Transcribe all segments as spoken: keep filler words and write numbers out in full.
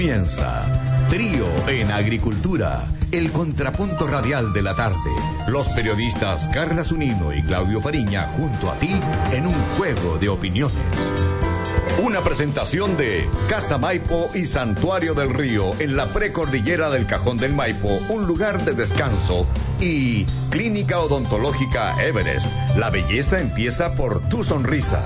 comienza Trío en Agricultura, el contrapunto radial de la tarde. Los periodistas Carla Zunino y Claudio Fariña junto a ti en un juego de opiniones. Una presentación de Casa Maipo y Santuario del Río en la precordillera del Cajón del Maipo, un lugar de descanso, y Clínica Odontológica Everest. La belleza empieza por tu sonrisa.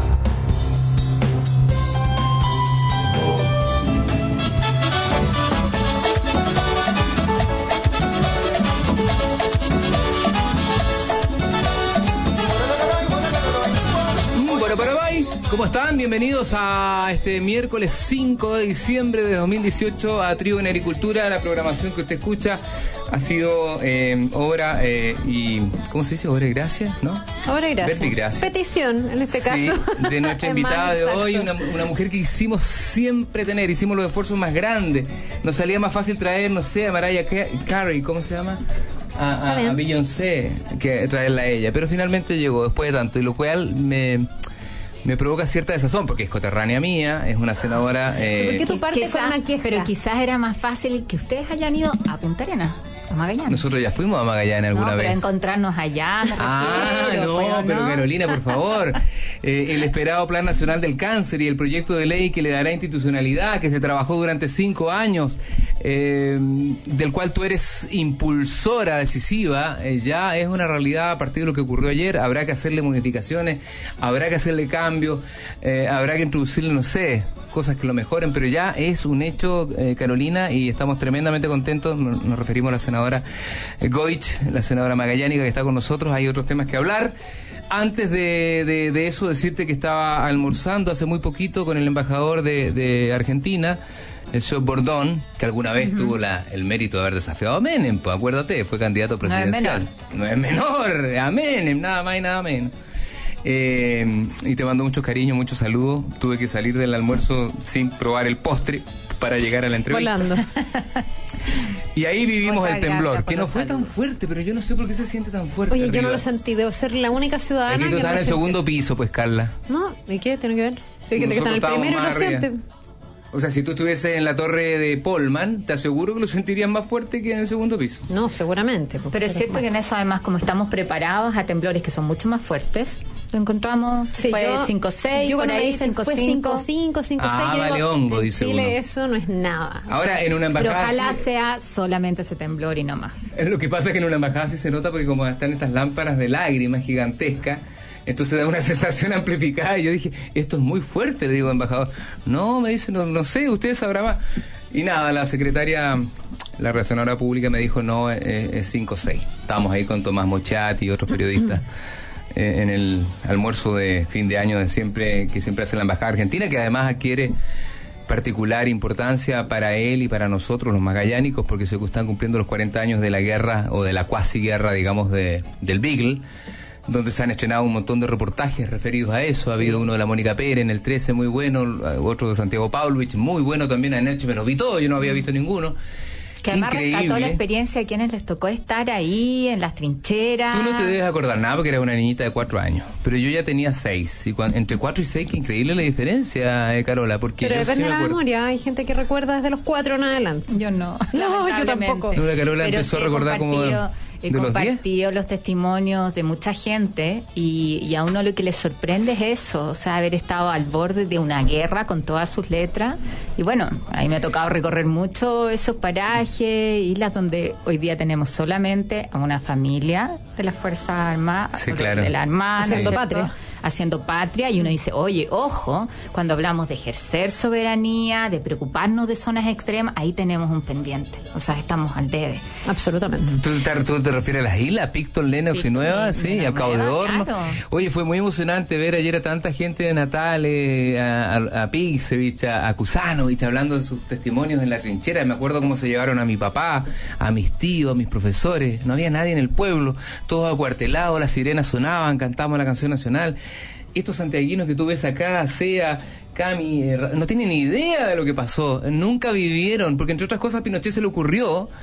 ¿Cómo están? Bienvenidos a este miércoles cinco de diciembre de dos mil dieciocho a Trío en Agricultura. La programación que usted escucha ha sido eh, obra eh, y... ¿cómo se dice? Obra y gracia, ¿no? Obra y gracia. gracia. Petición, en este sí, caso. De nuestra invitada de hoy, una, una mujer que hicimos siempre tener, hicimos los esfuerzos más grandes. Nos salía más fácil traer, no sé, a Mariah Carey, ¿cómo se llama? A, a, a Beyoncé, que traerla a ella. Pero finalmente llegó después de tanto, y lo cual me... me provoca cierta desazón, porque es coterránea mía, es una senadora... Eh, ¿Por qué tú partes con una queja? Pero quizás era más fácil que ustedes hayan ido a Punta Arenas, a Magallanes. Nosotros ya fuimos a Magallanes alguna no, pero vez. encontrarnos allá, me Ah, refiero, no, pero, pero ¿no? Carolina, por favor. Eh, el esperado Plan Nacional del Cáncer y el proyecto de ley que le dará institucionalidad, que se trabajó durante cinco años, eh, del cual tú eres impulsora decisiva, eh, ya es una realidad a partir de lo que ocurrió ayer. Habrá que hacerle modificaciones, habrá que hacerle cambios, eh, habrá que introducirle, no sé, cosas que lo mejoren, pero ya es un hecho, eh, Carolina, y estamos tremendamente contentos. Nos, nos referimos a la senadora Goich, la senadora magallánica que está con nosotros. Hay otros temas que hablar. Antes de, de, de eso, decirte que estaba almorzando hace muy poquito con el embajador de, de Argentina, el señor Bordón, que alguna vez uh-huh. tuvo la, el mérito de haber desafiado a Menem, pues acuérdate, fue candidato presidencial. No es menor, no es menor a Menem, nada más y nada menos. Eh, y te mando muchos cariños, muchos saludos. Tuve que salir del almuerzo sin probar el postre para llegar a la entrevista. Volando. Y ahí vivimos Muchas el temblor, que no fue saludos. tan fuerte, pero yo no sé por qué se siente tan fuerte. Oye, arriba. yo no lo sentí, debo ser la única ciudadana Es que tú que estás no en lo el siente. segundo piso, pues, Carla. No, ¿y qué tiene que ver? Hay gente que está en el Nosotros primero y lo estábamos más siente. arriba. O sea, si tú estuvieses en la torre de Polman, te aseguro que lo sentirías más fuerte que en el segundo piso. No, seguramente. Pero es cierto que en eso, además, como estamos preparados a temblores que son mucho más fuertes, lo encontramos, sí, fue yo, cinco seis, yo por cuando me ahí dicen cinco fue cinco cinco, cinco seis, Ah, yo vale digo, hongo, en dice Chile uno. eso no es nada. Ahora, o sea, en una Pero embajada... ojalá sí, sea solamente ese temblor y no más. lo que pasa es que en una embajada sí se nota porque como están estas lámparas de lágrimas gigantescas, entonces da una sensación amplificada. Y yo dije, esto es muy fuerte, le digo, embajador. No, me dice, no, no sé, usted sabrá más. Y nada, la secretaria, la relacionadora pública me dijo, no, es, es cinco seis. Estábamos ahí con Tomás Mochati y otros periodistas eh, en el almuerzo de fin de año de siempre que siempre hace la Embajada Argentina, que además adquiere particular importancia para él y para nosotros los magallánicos, porque se están cumpliendo los cuarenta años de la guerra, o de la cuasi guerra, digamos, de, del Beagle, donde se han estrenado un montón de reportajes referidos a eso. Ha sí. habido uno de la Mónica Pérez en el trece, muy bueno, otro de Santiago Pavlovich, muy bueno también. Anoche me los vi todos, yo no había visto ninguno. Que además Increíble. rescató la experiencia de quienes les tocó estar ahí, en las trincheras. Tú no te debes acordar nada porque eras una niñita de cuatro años, pero yo ya tenía seis. Y cuando, entre cuatro y seis, qué increíble la diferencia, eh, Carola, porque Pero yo depende sí de me la acuerdo. memoria. Hay gente que recuerda desde los cuatro en adelante. Yo no. No, yo tampoco. No, la Carola Pero empezó sí a recordar como de, He de los diez. compartido los testimonios de mucha gente y, y a uno lo que le sorprende es eso, o sea, haber estado al borde de una guerra con todas sus letras. Y bueno, a mí me ha tocado recorrer mucho esos parajes, islas donde hoy día tenemos solamente a una familia de las Fuerzas Armadas, Sí, claro. de la Armada, Haciendo ¿cierto? patria. Haciendo patria, y uno dice, oye, ojo, cuando hablamos de ejercer soberanía, de preocuparnos de zonas extremas, ahí tenemos un pendiente, o sea, estamos al debe. Absolutamente. ¿Tú te, tú te refieres a las islas, Picton, Lennox y Nueva? Sí, y al Cabo de Horno. Claro. Oye, fue muy emocionante ver ayer a tanta gente de Natales, a, a, a Pixevich, a, a Kusanovich, hablando de sus testimonios en la trinchera. Me acuerdo cómo se llevaron a mi papá, a mis tíos, a mis profesores. No había nadie en el pueblo, todos acuartelados, las sirenas sonaban, cantábamos la canción nacional. Estos santiaguinos que tú ves acá, Sea, Cami, eh, no tienen ni idea de lo que pasó, nunca vivieron, porque entre otras cosas a Pinochet se le ocurrió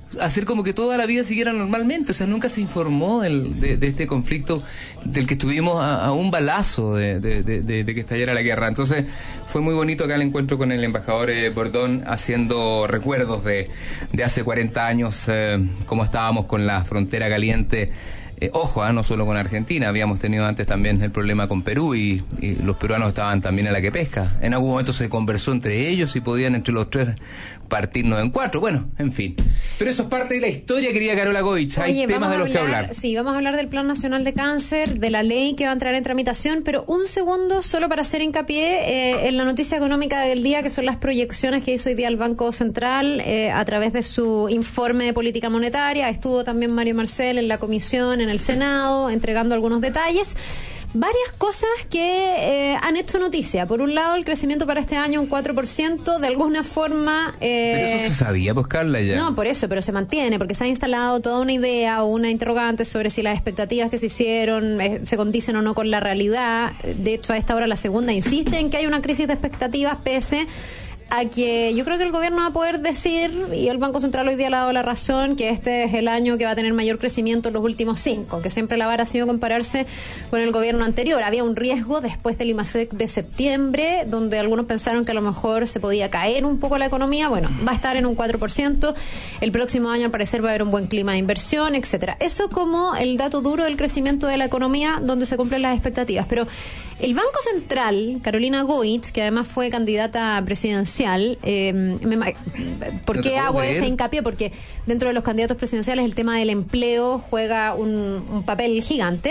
hacer como que toda la vida siguiera normalmente. O sea, nunca se informó del, de, de este conflicto del que estuvimos a, a un balazo de, de, de, de, de que estallara la guerra. Entonces fue muy bonito acá el encuentro con el embajador eh, Bordón, haciendo recuerdos de, de hace cuarenta años, eh, cómo estábamos con la frontera caliente. Eh, ojo, ¿eh? No solo con Argentina, habíamos tenido antes también el problema con Perú y, y los peruanos estaban también a la que pesca. En algún momento se conversó entre ellos y podían entre los tres partirnos en cuatro. Bueno, en fin. Pero eso es parte de la historia, querida Carola Goich. Hay Oye, temas de los hablar, que hablar. Sí, vamos a hablar del Plan Nacional de Cáncer, de la ley que va a entrar en tramitación, pero un segundo solo para hacer hincapié eh, en la noticia económica del día, que son las proyecciones que hizo hoy día el Banco Central eh, a través de su informe de política monetaria. Estuvo también Mario Marcel en la comisión, en el Senado, entregando algunos detalles. Varias cosas que eh, han hecho noticia. Por un lado, el crecimiento para este año un cuatro por ciento, de alguna forma... Eh, pero eso se sabía, pues, Carla, ya. No, por eso, pero se mantiene, porque se ha instalado toda una idea o una interrogante sobre si las expectativas que se hicieron eh, se condicen o no con la realidad. De hecho, a esta hora la segunda insiste en que hay una crisis de expectativas, pese a que yo creo que el gobierno va a poder decir, y el Banco Central hoy día le ha dado la razón, que este es el año que va a tener mayor crecimiento en los últimos cinco, que siempre la vara ha sido compararse con el gobierno anterior. Había un riesgo después del IMASEC de septiembre, donde algunos pensaron que a lo mejor se podía caer un poco la economía. Bueno, va a estar en un cuatro por ciento. El próximo año, al parecer, va a haber un buen clima de inversión, etcétera. Eso como el dato duro del crecimiento de la economía, donde se cumplen las expectativas. Pero el Banco Central, Carolina Goich, que además fue candidata presidencial, eh, me, ¿por qué hago ese hincapié? Porque dentro de los candidatos presidenciales el tema del empleo juega un, un papel gigante.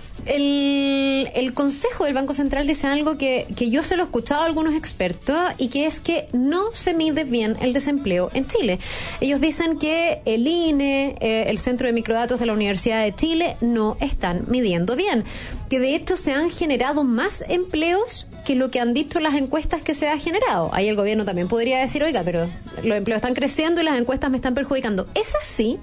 El, el Consejo del Banco Central dice algo que, que yo se lo he escuchado a algunos expertos, y que es que no se mide bien el desempleo en Chile. Ellos dicen que el I N E, eh, el Centro de Microdatos de la Universidad de Chile, no están midiendo bien. Que de hecho se han generado más empleos que lo que han dicho las encuestas que se ha generado. Ahí el gobierno también podría decir, oiga, pero los empleos están creciendo y las encuestas me están perjudicando. ¿Es así?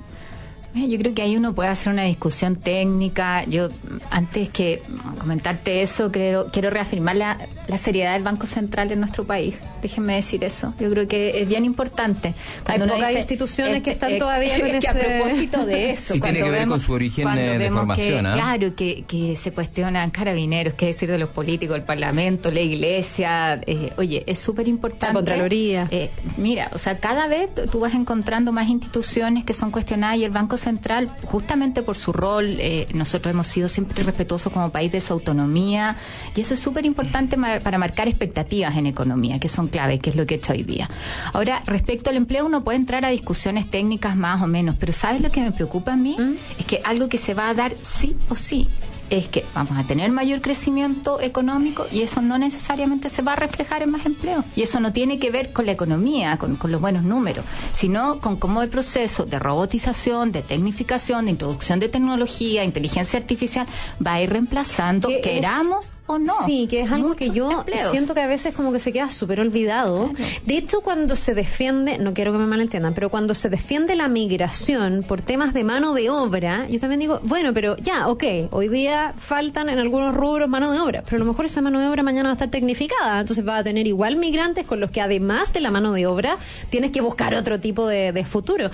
Yo creo que ahí uno puede hacer una discusión técnica. Yo, antes que comentarte eso, creo, quiero reafirmar la, la seriedad del Banco Central en nuestro país. Déjenme decir eso. Yo creo que es bien importante. Cuando Hay pocas dice, instituciones eh, que están eh, todavía con que ese... a propósito de eso. Y tiene que ver vemos, con su origen de, de formación. Que, ¿eh? Claro, que, que se cuestionan carabineros, qué decir de los políticos, el Parlamento, la Iglesia. Eh, oye, es súper importante. La Contraloría. Eh, mira, o sea, cada vez tú vas encontrando más instituciones que son cuestionadas, y el Banco Central, justamente por su rol, eh, nosotros hemos sido siempre respetuosos como país de su autonomía, y eso es súper importante ma- para marcar expectativas en economía, que son claves, que es lo que he hecho hoy día. Ahora, respecto al empleo, uno puede entrar a discusiones técnicas más o menos, pero ¿sabes lo que me preocupa a mí? ¿Mm? Es que algo que se va a dar sí o sí es que vamos a tener mayor crecimiento económico, y eso no necesariamente se va a reflejar en más empleo. Y eso no tiene que ver con la economía, con, con los buenos números, sino con cómo el proceso de robotización, de tecnificación, de introducción de tecnología, inteligencia artificial, va a ir reemplazando, queramos o no. Sí, que es algo que yo empleos. siento que a veces como que se queda súper olvidado. Claro. De hecho, cuando se defiende, no quiero que me malentiendan, pero cuando se defiende la migración por temas de mano de obra, yo también digo, bueno, pero ya, ok, hoy día faltan en algunos rubros mano de obra, pero a lo mejor esa mano de obra mañana va a estar tecnificada, entonces va a tener igual migrantes con los que, además de la mano de obra, tienes que buscar otro tipo de, de futuro.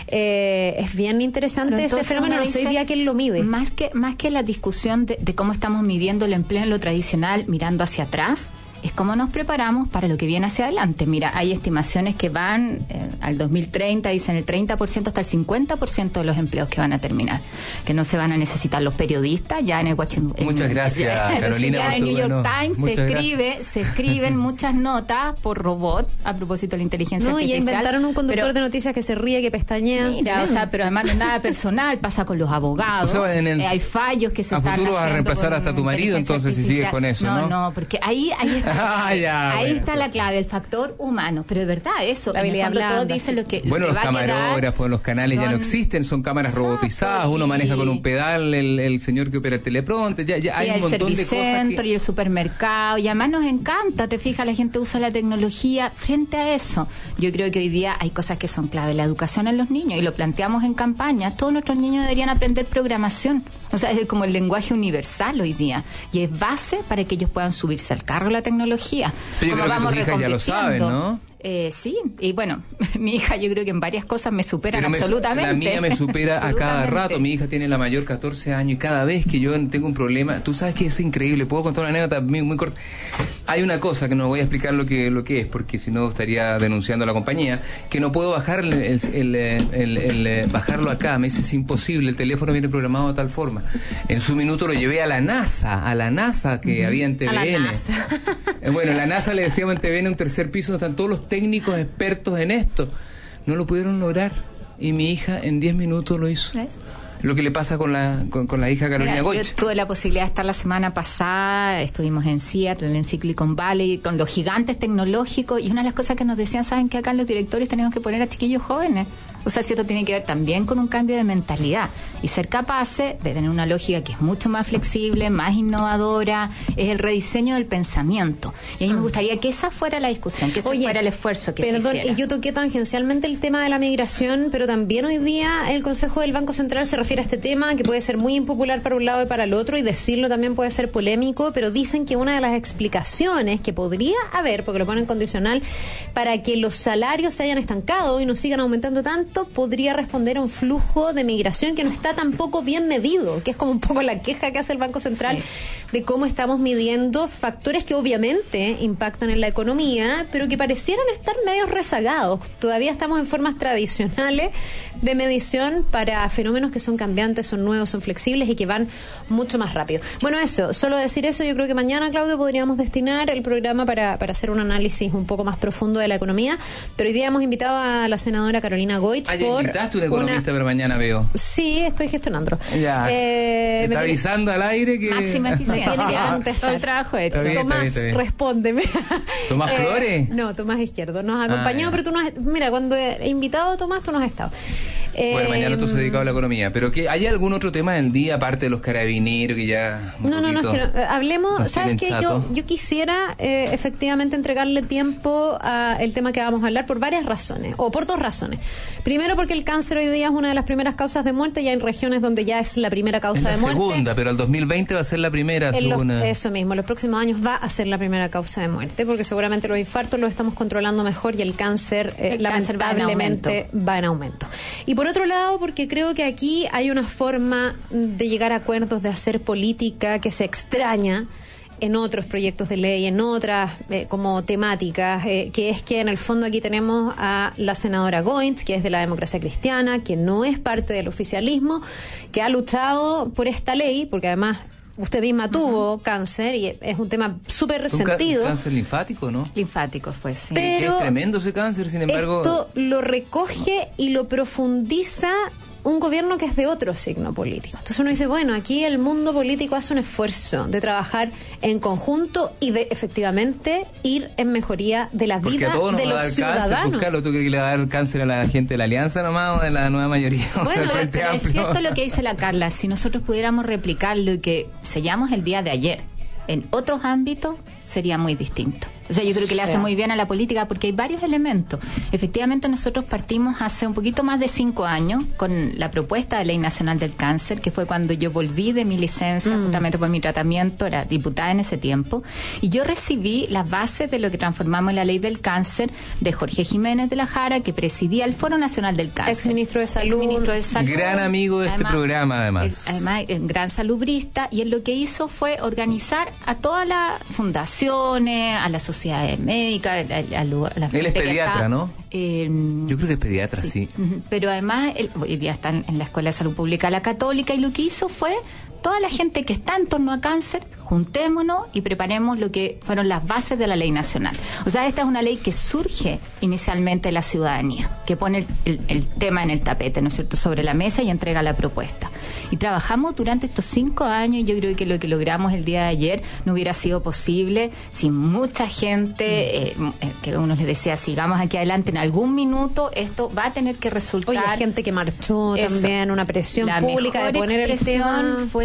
Eh, es bien interesante ese fenómeno, no sé hoy día quién lo mide. Más que, más que la discusión de, de cómo estamos midiendo el empleo en lo tradicional, mirando hacia atrás, es cómo nos preparamos para lo que viene hacia adelante. Mira, hay estimaciones que van eh, al dos mil treinta, dicen el treinta por ciento hasta el cincuenta por ciento de los empleos que van a terminar, que no se van a necesitar los periodistas. Ya en el Washington, muchas en, gracias, en, Carolina. Ya en el New York no, Times se escribe, gracias. se escriben muchas notas por robot a propósito de la inteligencia no, artificial. Y inventaron un conductor pero, de noticias que se ríe, que pestañea. Mira, o sea, pero además no es nada personal, pasa con los abogados. O sea, en el, eh, hay fallos que se a están futuro vas a reemplazar hasta tu marido, entonces, artificial. si sigues con eso, ¿no? No, no, porque ahí, ahí está. ah, ya. Ahí bueno, está pues. la clave, el factor humano. Pero de verdad, eso, la habilidad blanda, todos dicen sí. lo que Bueno, lo que los camarógrafos, los canales son... ya no existen, son cámaras Exacto, robotizadas, uno maneja con un pedal, el, el señor que opera el teleprompter, ya, ya hay un montón de cosas que... y el supermercado, y además nos encanta, te fijas, la gente usa la tecnología frente a eso. Yo creo que hoy día hay cosas que son clave, la educación en los niños, y lo planteamos en campaña, todos nuestros niños deberían aprender programación, o sea, es como el lenguaje universal hoy día, y es base para que ellos puedan subirse al carro de la tecnología. Pero yo creo que tus hijas ya lo saben, ¿no? Eh, sí, y bueno, mi hija yo creo que en varias cosas me supera absolutamente. La mía me supera a cada rato. Mi hija tiene la mayor catorce años y cada vez que yo tengo un problema, tú sabes que es increíble, puedo contar una anécdota muy, muy corta. Hay una cosa que no voy a explicar lo que lo que es, porque si no estaría denunciando a la compañía, que no puedo bajar el, el, el, el, el, el bajarlo acá, me dice es imposible, el teléfono viene programado de tal forma. En su minuto lo llevé a la NASA, a la NASA que uh-huh. había en T V N. Bueno, la NASA le decíamos en T V N, un tercer piso donde están todos los técnicos expertos en esto. No lo pudieron lograr y mi hija en diez minutos lo hizo. ¿Ves? Lo que le pasa con la con, con la hija Carolina Goich. Yo tuve la posibilidad de estar la semana pasada, estuvimos en Seattle, en Silicon Valley, con los gigantes tecnológicos, y una de las cosas que nos decían, saben que acá los directores tenemos que poner a chiquillos jóvenes. O sea, si esto tiene que ver también con un cambio de mentalidad y ser capaces de tener una lógica que es mucho más flexible, más innovadora, es el rediseño del pensamiento. Y a mí me gustaría que esa fuera la discusión, que ese Oye, fuera el esfuerzo que perdón, se hiciera. Y yo toqué tangencialmente el tema de la migración, pero también hoy día el Consejo del Banco Central se refiere a este tema, que puede ser muy impopular para un lado y para el otro, y decirlo también puede ser polémico, pero dicen que una de las explicaciones que podría haber, porque lo ponen condicional, para que los salarios se hayan estancado y no sigan aumentando tanto, podría responder a un flujo de migración que no está tampoco bien medido, que es como un poco la queja que hace el Banco Central, sí, de cómo estamos midiendo factores que obviamente impactan en la economía, pero que parecieran estar medio rezagados. Todavía estamos en formas tradicionales de medición para fenómenos que son cambiantes, son nuevos, son flexibles y que van mucho más rápido. Bueno, eso, solo decir eso, yo creo que mañana, Claudio, podríamos destinar el programa para, para hacer un análisis un poco más profundo de la economía, pero hoy día hemos invitado a la senadora Carolina Goich. Ah, ya invitaste un economista, una... pero mañana veo. Sí, estoy gestionando. Ya, eh, está avisando al aire que... Máxima eficiencia. Tiene que contestar el trabajo hecho. Bien, Tomás, está bien, está bien. Respóndeme. ¿Tomás eh, Flores? No, Tomás Izquierdo. Nos ha acompañado, ah, pero tú no has... Mira, cuando he invitado a Tomás, tú no has estado. Eh, bueno, mañana tú se has dedicado a la economía. ¿Pero qué, hay algún otro tema del día, aparte de los carabineros, que ya... No, no, no, es que no. Hablemos... ¿Sabes qué? Yo, yo quisiera eh, efectivamente entregarle tiempo al tema que vamos a hablar por varias razones, o por dos razones. Primero, porque el cáncer hoy día es una de las primeras causas de muerte, ya en regiones donde ya es la primera causa es de muerte. la segunda, pero el dos mil veinte va a ser la primera. Los, eso mismo, los próximos años va a ser la primera causa de muerte, porque seguramente los infartos los estamos controlando mejor y el cáncer, eh, el lamentablemente, cáncer va, en va en aumento. Y por otro lado, porque creo que aquí hay una forma de llegar a acuerdos, de hacer política que se extraña en otros proyectos de ley, en otras eh, como temáticas, eh, que es que en el fondo aquí tenemos a la senadora Goich, que es de la Democracia Cristiana, que no es parte del oficialismo, que ha luchado por esta ley, porque además usted misma tuvo uh-huh. cáncer y es un tema súper resentido. Un cáncer linfático, ¿no? Linfático fue, sí. Pero es tremendo ese cáncer, sin embargo... Esto lo recoge y lo profundiza un gobierno que es de otro signo político. Entonces uno dice, bueno, aquí el mundo político hace un esfuerzo de trabajar en conjunto y de efectivamente ir en mejoría de la Porque vida de los ciudadanos. Cáncer, Carlos, ¿tú crees que le va a dar cáncer a la gente de la Alianza nomás o de la nueva mayoría? Bueno, pero es cierto lo que dice la Carla, si nosotros pudiéramos replicar lo que sellamos el día de ayer en otros ámbitos, sería muy distinto. O sea, yo creo que le hace muy bien a la política porque hay varios elementos. Efectivamente, nosotros partimos hace un poquito más de cinco años con la propuesta de Ley Nacional del Cáncer, que fue cuando yo volví de mi licencia, mm. justamente por mi tratamiento, era diputada en ese tiempo, y yo recibí las bases de lo que transformamos en la Ley del Cáncer de Jorge Jiménez de la Jara, que presidía el Foro Nacional del Cáncer. Ex ministro de Salud. Ex ministro de Salud. Gran amigo de además, este programa, además. Además, gran salubrista, y él lo que hizo fue organizar a todas las fundaciones, a la sociedad médica, a, a, a la él es pediatra, está, ¿no? Eh, Yo creo que es pediatra, sí. sí. Pero además, él, hoy día está en la Escuela de Salud Pública la Católica, y lo que hizo fue toda la gente que está en torno a cáncer, juntémonos y preparemos lo que fueron las bases de la ley nacional. O sea, esta es una ley que surge inicialmente de la ciudadanía, que pone el, el, el tema en el tapete, ¿no es cierto?, sobre la mesa y entrega la propuesta. Y trabajamos durante estos cinco años, y yo creo que lo que logramos el día de ayer no hubiera sido posible sin mucha gente, eh, que uno les decía, sigamos aquí adelante, en algún minuto esto va a tener que resultar... Oye, gente que marchó eso, también, una presión la pública de poner el tema... fue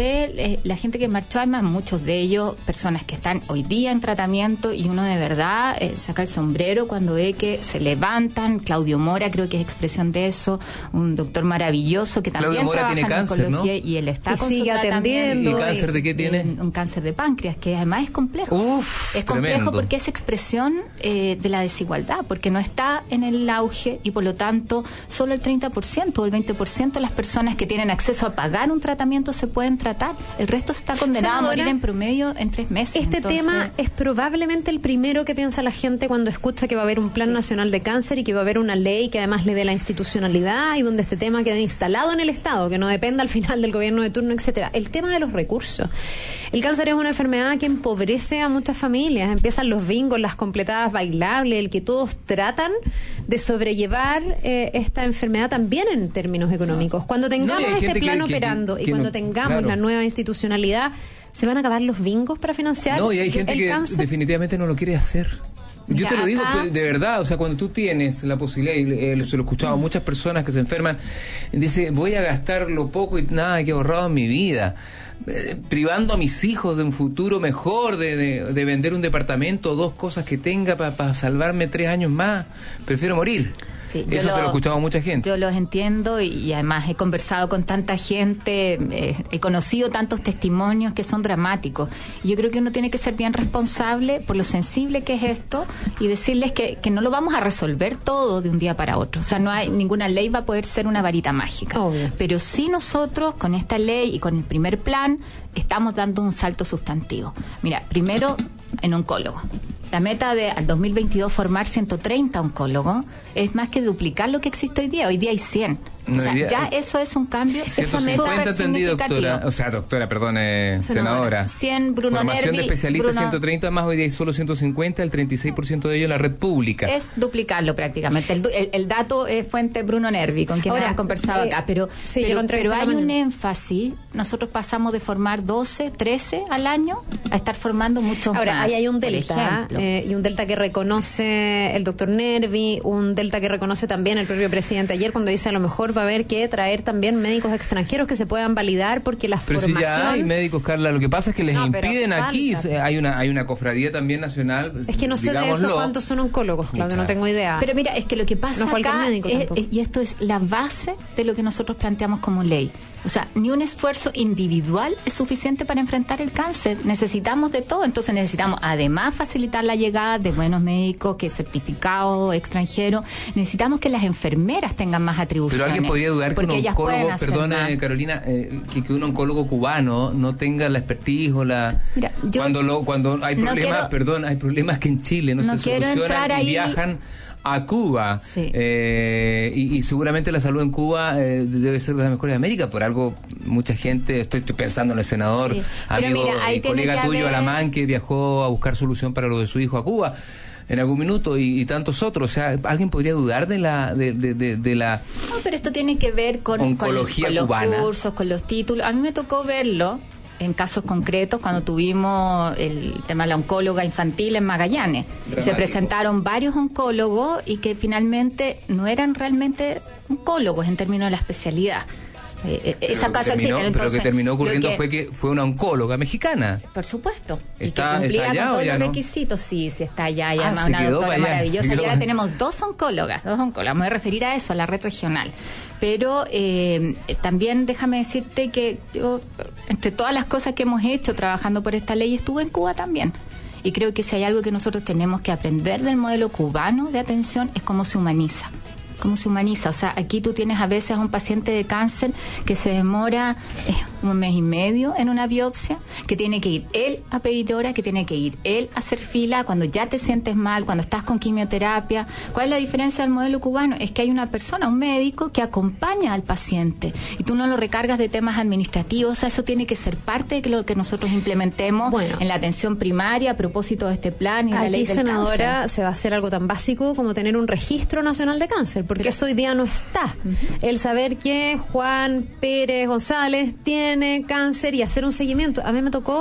fue eh, la gente que marchó, además muchos de ellos, personas que están hoy día en tratamiento, y uno de verdad eh, saca el sombrero cuando ve que se levantan. Claudio Mora creo que es expresión de eso, un doctor maravilloso que también Claudio Mora trabaja tiene en cáncer, oncología, ¿no? y él está Y con sigue su atendiendo. ¿Y cáncer de qué tiene? Un, un cáncer de páncreas, que además es complejo. Uf, es complejo tremendo. porque es expresión eh, de la desigualdad, porque no está en el auge y por lo tanto solo el treinta por ciento o el veinte por ciento de las personas que tienen acceso a pagar un tratamiento se pueden tratar. El resto está condenado Senadora, a morir en promedio en tres meses. Este Entonces, tema es probablemente el primero que piensa la gente cuando escucha que va a haber un plan Sí. nacional de cáncer y que va a haber una ley que además le dé la institucionalidad y donde este tema quede instalado en el Estado, que no dependa al final del gobierno de turno, etcétera. El tema de los recursos. El cáncer es una enfermedad que empobrece a muchas familias. Empiezan los bingos, las completadas bailables, el que todos tratan de sobrellevar eh, esta enfermedad también en términos económicos. Cuando tengamos No, y hay este gente plan que- que- operando que y cuando no- tengamos claro. la nueva institucionalidad, ¿se van a acabar los bingos para financiar No, y hay gente el que cáncer? definitivamente no lo quiere hacer. Yo Ya, te lo digo acá- de verdad, o sea, cuando tú tienes la posibilidad, y eh, se lo he escuchado a muchas personas que se enferman, dice, voy a gastar lo poco y nada que he ahorrado en mi vida, eh, privando a mis hijos de un futuro mejor, de, de, de vender un departamento o dos cosas que tenga para pa salvarme tres años más, prefiero morir. Sí, yo Eso se lo he escuchado a mucha gente. Yo los entiendo y, y además he conversado con tanta gente, eh, he conocido tantos testimonios que son dramáticos. Y yo creo que uno tiene que ser bien responsable por lo sensible que es esto y decirles que, que no lo vamos a resolver todo de un día para otro. O sea, no hay ninguna ley va a poder ser una varita mágica. Obvio. Pero sí nosotros con esta ley y con el primer plan estamos dando un salto sustantivo. Mira, primero en oncólogo. La meta de al dos mil veintidós formar ciento treinta oncólogos es más que duplicar lo que existe hoy día. Hoy día hay cien. No, o sea, hoy día ya hay eso es un cambio. Esa ciento meta cincuenta es entendí, significativa. doctora, o sea, doctora, perdón, eh, senadora. cien Bruno Formación Nervi, de especialistas Bruno- ciento treinta más, hoy día hay solo ciento cincuenta, el treinta y seis por ciento de ellos en la red pública. Es duplicarlo prácticamente. El, du- el- el dato es fuente Bruno Nervi, con quien Ahora, hemos conversado eh, acá. Pero, sí, yo pero, lo entrevisté pero esta hay un mañana. énfasis. Nosotros pasamos de formar doce, trece al año a estar formando muchos Ahora, más. ahí hay un por delta, ejemplo. eh, y un delta que reconoce el doctor Nervi, un delta que reconoce también el propio presidente ayer cuando dice a lo mejor va a haber que traer también médicos extranjeros que se puedan validar porque la Pero si formación... ya hay médicos, Carla, lo que pasa es que les No, pero impiden aquí, falta. eh, hay una hay una cofradía también nacional, Es que no sé de digámoslo. eso cuántos son oncólogos, Claudio, no Pucha. tengo idea. Pero mira, es que lo que pasa No es cualquier acá médico es- tampoco. es- y esto es la base de lo que nosotros planteamos como ley. O sea, ni un esfuerzo individual es suficiente para enfrentar el cáncer. Necesitamos de todo. Entonces necesitamos además facilitar la llegada de buenos médicos, que certificados, extranjeros. Necesitamos que las enfermeras tengan más atribuciones. Pero alguien podría dudar que porque un ellas pueden oncólogo, hacer perdone más. Carolina, eh, que, que un oncólogo cubano no tenga la expertise o la... Mira, yo cuando lo, cuando hay no problemas, quiero- perdón, hay problemas que en Chile no, no se quiero entrar solucionan y ahí. viajan a Cuba. Sí. Eh, y, y seguramente la salud en Cuba eh, debe ser de las mejores de América. Por algo, mucha gente, estoy, estoy pensando en el senador, Sí. Pero amigo mira, ahí y tiene colega que tuyo, haber- Alamán, que viajó a buscar solución para lo de su hijo a Cuba en algún minuto y, y tantos otros. O sea, alguien podría dudar de la de, de, de, de la No, pero esto tiene que ver con, Oncología con, con los cubana. cursos, con los títulos. A mí me tocó verlo en casos concretos cuando tuvimos el tema de la oncóloga infantil en Magallanes. Dramático. Se presentaron varios oncólogos y que finalmente no eran realmente oncólogos en términos de la especialidad. Eh, eh, esa Pero casa terminó- existe. pero lo que terminó ocurriendo lo que- fue que fue una oncóloga mexicana. Por supuesto. Y ¿Está- que cumplía está allá con o todos ya los no? requisitos. Sí, sí está allá. Y Ah, además se una quedó doctora para allá, maravillosa. se Y quedó ahora para- tenemos dos oncólogas, dos oncólogas. Me voy a referir a eso, a la red regional. Pero eh, también déjame decirte que yo, entre todas las cosas que hemos hecho trabajando por esta ley, estuve en Cuba también. Y creo que si hay algo que nosotros tenemos que aprender del modelo cubano de atención es cómo se humaniza. Cómo se humaniza. O sea, aquí tú tienes a veces a un paciente de cáncer que se demora eh, un mes y medio en una biopsia, que tiene que ir él a pedir hora, que tiene que ir él a hacer fila cuando ya te sientes mal, cuando estás con quimioterapia. ¿Cuál es la diferencia del modelo cubano? Es que hay una persona, un médico, que acompaña al paciente y tú no lo recargas de temas administrativos. O sea, eso tiene que ser parte de lo que nosotros implementemos Bueno. en la atención primaria a propósito de este plan y de la ley Aquí, del senadora, cáncer. se va a hacer algo tan básico como tener un registro nacional de cáncer, porque Pero- eso hoy día no está. El saber que Juan Pérez González tiene cáncer y hacer un seguimiento. A mí me tocó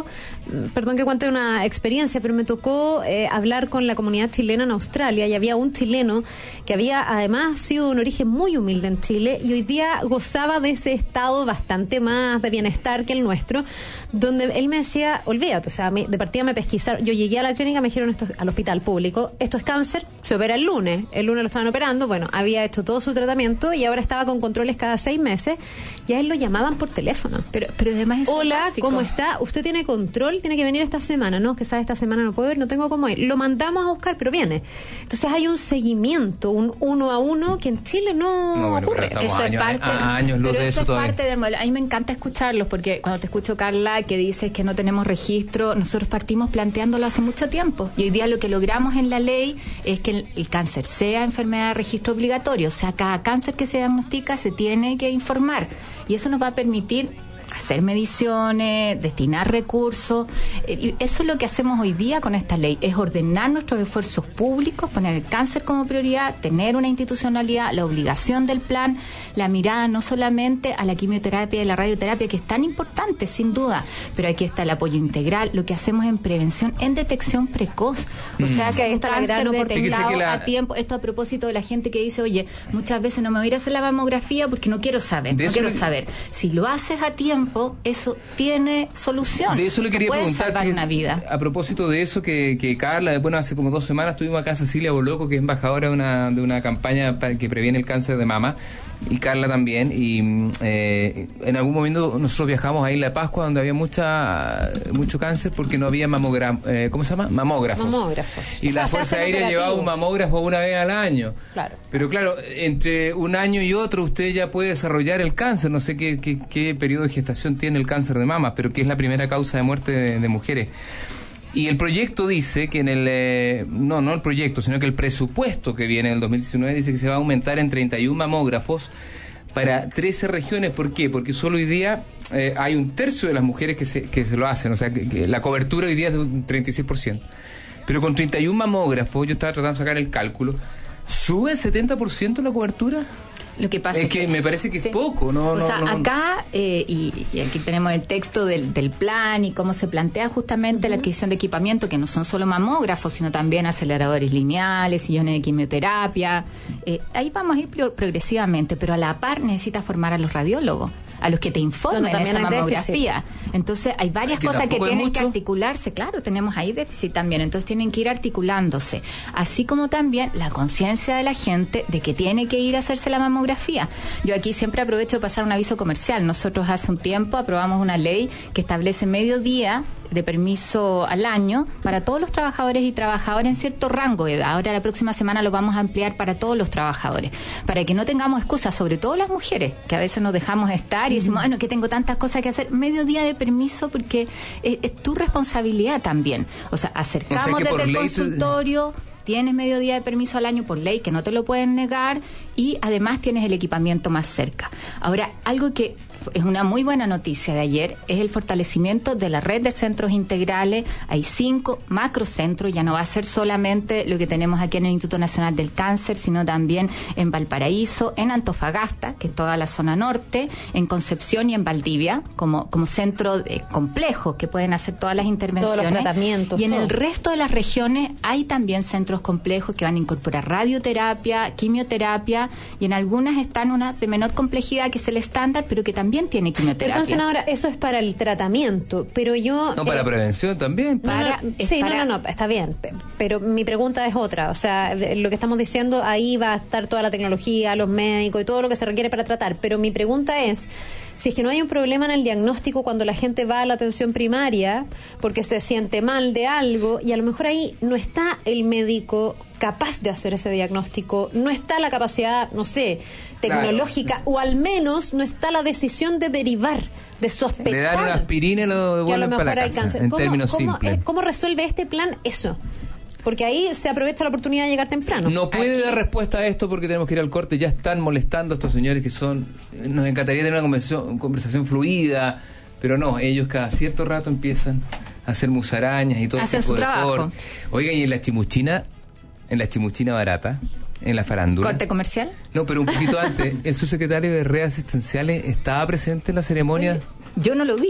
perdón que cuente una experiencia, pero me tocó eh, hablar con la comunidad chilena en Australia y había un chileno que había además sido de un origen muy humilde en Chile y hoy día gozaba de ese estado bastante más de bienestar que el nuestro, donde él me decía, olvídate, o sea, me, de partida me pesquisaron, yo llegué a la clínica, me dijeron esto al hospital público, esto es cáncer, se opera el lunes, el lunes lo estaban operando, bueno, había hecho todo su tratamiento y ahora estaba con controles cada seis meses, y a él lo llamaban por teléfono. Pero, pero además es hola, básico. ¿Cómo está? ¿Usted tiene control? Tiene que venir esta semana, ¿no? Que sabe, esta semana no puedo ir, no tengo cómo ir. Lo mandamos a buscar, pero viene. Entonces hay un seguimiento, un uno a uno que en Chile no, no bueno, ocurre. Eso años, es parte, a, a años luz pero de eso, eso es todavía. parte del modelo. A mí me encanta escucharlos porque cuando te escucho, Carla, que dices que no tenemos registro, nosotros partimos planteándolo hace mucho tiempo. Y hoy día lo que logramos en la ley es que el, el cáncer sea enfermedad de registro obligatorio. O sea, cada cáncer que se diagnostica se tiene que informar. Y eso nos va a permitir hacer mediciones, destinar recursos. Y eso es lo que hacemos hoy día con esta ley, es ordenar nuestros esfuerzos públicos, poner el cáncer como prioridad, tener una institucionalidad, la obligación del plan, la mirada no solamente a la quimioterapia y la radioterapia, que es tan importante, sin duda, pero aquí está el apoyo integral, lo que hacemos en prevención, en detección precoz. O sea, mm. si un cáncer detectado la... a tiempo, esto a propósito de la gente que dice, oye, muchas veces no me voy a ir a hacer la mamografía porque no quiero saber, de no quiero que... saber. Si lo haces a tiempo, eso tiene solución. De eso le quería puedes preguntar. Salvar que, una vida. A propósito de eso, que, que Carla, bueno, hace como dos semanas tuvimos acá a Cecilia Boloco, que es embajadora de una, de una campaña para que previene el cáncer de mama, y Carla también, y eh, en algún momento nosotros viajamos a Isla Pascua, donde había mucha mucho cáncer porque no había mamógrafos, eh, ¿cómo se llama? Mamógrafos. Mamógrafos. Y o sea, la Fuerza Aérea llevaba un mamógrafo una vez al año. Claro. Pero claro, entre un año y otro usted ya puede desarrollar el cáncer, no sé qué, qué, qué periodo de gestación tiene el cáncer de mama, pero que es la primera causa de muerte de, de mujeres. Y el proyecto dice que en el... Eh, no, no el proyecto, sino que el presupuesto que viene en el dos mil diecinueve dice que se va a aumentar en treinta y uno mamógrafos para trece regiones. ¿Por qué? Porque solo hoy día eh, hay un tercio de las mujeres que se, que se lo hacen. O sea, que, que la cobertura hoy día es de un treinta y seis por ciento. Pero con treinta y uno mamógrafos, yo estaba tratando de sacar el cálculo, ¿sube el setenta por ciento la cobertura? Lo que pasa es que, que me parece que sí. es poco, ¿no? O no, sea, no, acá, eh, y, y aquí tenemos el texto del, del plan y cómo se plantea justamente uh-huh. la adquisición de equipamiento, que no son solo mamógrafos, sino también aceleradores lineales, sillones de quimioterapia. Eh, ahí vamos a ir progresivamente, pero a la par necesitas formar a los radiólogos, a los que te informen no, esa mamografía. Déficit. Entonces, hay varias que cosas que tienen que mucho. articularse. Claro, tenemos ahí déficit también. Entonces, tienen que ir articulándose. Así como también la conciencia de la gente de que tiene que ir a hacerse la mamografía. Yo aquí siempre aprovecho de pasar un aviso comercial. Nosotros hace un tiempo aprobamos una ley que establece medio día de permiso al año para todos los trabajadores y trabajadoras en cierto rango de edad. Ahora la próxima semana lo vamos a ampliar para todos los trabajadores, para que no tengamos excusas, sobre todo las mujeres, que a veces nos dejamos estar y decimos, bueno, que tengo tantas cosas que hacer. Medio día de permiso porque es, es tu responsabilidad también. O sea, acercamos o sea desde el consultorio... Tu... Tienes medio día de permiso al año por ley, que no te lo pueden negar, y además tienes el equipamiento más cerca. Ahora, algo que es una muy buena noticia de ayer es el fortalecimiento de la red de centros integrales. Hay cinco macrocentros, ya no va a ser solamente lo que tenemos aquí en el Instituto Nacional del Cáncer, sino también en Valparaíso, en Antofagasta, que es toda la zona norte, en Concepción y en Valdivia, como, como centro de complejos que pueden hacer todas las intervenciones. Todos los tratamientos. Y en todo. el resto de las regiones hay también centros complejos que van a incorporar radioterapia, quimioterapia, y en algunas están una de menor complejidad, que es el estándar, pero que también tiene quimioterapia. Perdón, senadora, eso es para el tratamiento, pero yo... No, para eh, prevención también. Para, no, no, sí, para... no, no, no, está bien, pero mi pregunta es otra, o sea, lo que estamos diciendo, ahí va a estar toda la tecnología, los médicos y todo lo que se requiere para tratar, pero mi pregunta es... Si es que no hay un problema en el diagnóstico cuando la gente va a la atención primaria porque se siente mal de algo y a lo mejor ahí no está el médico capaz de hacer ese diagnóstico, no está la capacidad, no sé, tecnológica, claro. O al menos no está la decisión de derivar, de sospechar. Le dan una aspirina y lo devuelven para la casa, cáncer. en ¿Cómo, términos cómo, simples. ¿Cómo resuelve este plan eso? Porque ahí se aprovecha la oportunidad de llegar temprano. No puede Aquí. dar respuesta a esto porque tenemos que ir al corte. Ya están molestando a estos señores que son... Nos encantaría tener una conversación, conversación fluida, pero no, ellos cada cierto rato empiezan a hacer musarañas y todo Hacen tipo su de trabajo. corte. Oigan, y en la chimuchina, en la chimuchina barata, en la farándula... ¿Corte comercial? No, pero un poquito antes, el subsecretario de redes asistenciales estaba presente en la ceremonia. Oye, yo no lo vi.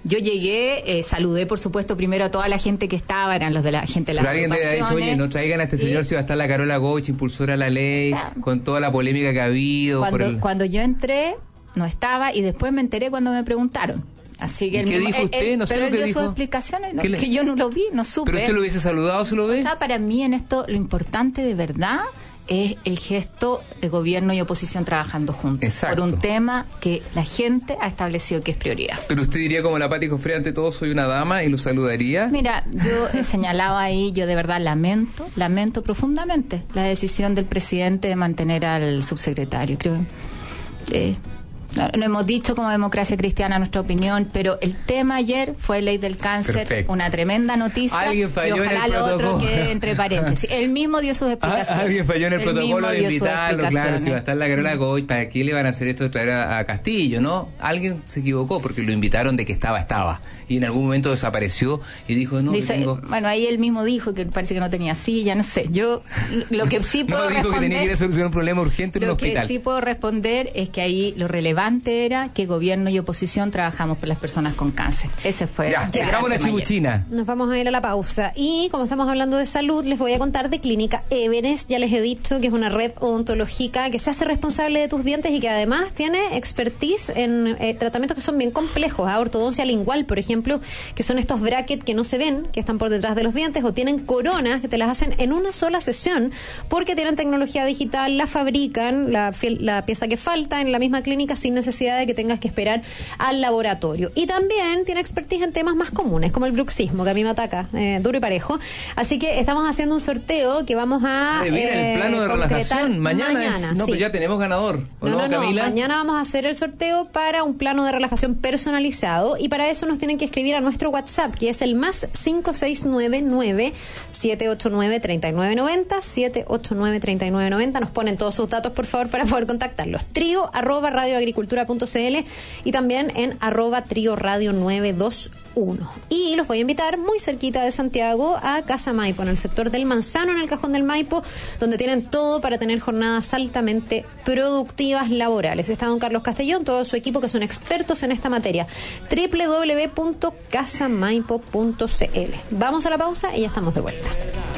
Yo llegué, eh, saludé por supuesto primero a toda la gente que estaba, eran los de la gente de las Pero alguien te ha dicho, oye, no traigan a este señor, y si va a estar la Carola Goich, impulsora de la ley, o sea, con toda la polémica que ha habido. Cuando, por el... cuando yo entré, no estaba, y después me enteré cuando me preguntaron. Así que ¿Y el qué mismo, dijo usted? Él, no sé pero lo que él dio dijo. sus explicaciones, no, le... que yo no lo vi, no supe. ¿Pero usted lo hubiese saludado, se lo ve? O sea, para mí en esto lo importante de verdad es el gesto de gobierno y oposición trabajando juntos. Exacto. Por un tema que la gente ha establecido que es prioridad. Pero usted diría como la Pati Jofre, ante todo soy una dama y lo saludaría. Mira, yo he señalado ahí, yo de verdad lamento, lamento profundamente la decisión del presidente de mantener al subsecretario. Creo que... No, no hemos dicho como Democracia Cristiana nuestra opinión, pero el tema ayer fue ley del cáncer, perfecto, una tremenda noticia. Alguien falló y ojalá en el lo protocolo. otro quede entre paréntesis. Él mismo dio sus explicaciones. Alguien falló en el, el protocolo de invitarlo, claro, si va a estar la Carola mm. Goich, ¿para qué le van a hacer esto de traer a, a Castillo, no? Alguien se equivocó porque lo invitaron de que estaba, estaba. Y en algún momento desapareció y dijo, no, Dice, tengo... Bueno, ahí él mismo dijo que parece que no tenía silla, no sé. Yo lo que sí puedo no, dijo responder... que tenía que ir a solucionar un problema urgente en un hospital. Lo que sí puedo responder es que ahí lo relevante era que gobierno y oposición trabajamos por las personas con cáncer. Ese fue... Ya, dejamos la chibuchina. Nos vamos a ir a la pausa. Y como estamos hablando de salud, les voy a contar de Clínica Everest. Ya les he dicho que es una red odontológica que se hace responsable de tus dientes y que además tiene expertise en eh, tratamientos que son bien complejos. ¿eh? Ortodoncia lingual, por ejemplo, que son estos brackets que no se ven, que están por detrás de los dientes, o tienen coronas que te las hacen en una sola sesión porque tienen tecnología digital, la fabrican, la, la pieza que falta en la misma clínica sin necesidad de que tengas que esperar al laboratorio. Y también tiene expertise en temas más comunes, como el bruxismo, que a mí me ataca, eh, duro y parejo. Así que estamos haciendo un sorteo que vamos a eh, mira, eh, el plano de relajación. Mañana, mañana es, no, sí. pues ya tenemos ganador. ¿O no, no, no, Camila? no, mañana vamos a hacer el sorteo para un plano de relajación personalizado, y para eso nos tienen que escribir a nuestro WhatsApp, que es el más cinco seis nueve nueve, siete ocho nueve, tres nueve nueve cero, siete ocho nueve, tres nueve nueve cero. Nos ponen todos sus datos, por favor, para poder contactarlos. Trío arroba radioagricultura punto cl y también en arroba trío radio nueve dos uno. Y los voy a invitar muy cerquita de Santiago a Casa Maipo, en el sector del Manzano, en el Cajón del Maipo, donde tienen todo para tener jornadas altamente productivas laborales. Está don Carlos Castellón, todo su equipo que son expertos en esta materia. doble u doble u doble u punto casa maipo punto cl. Vamos a la pausa y ya estamos de vuelta.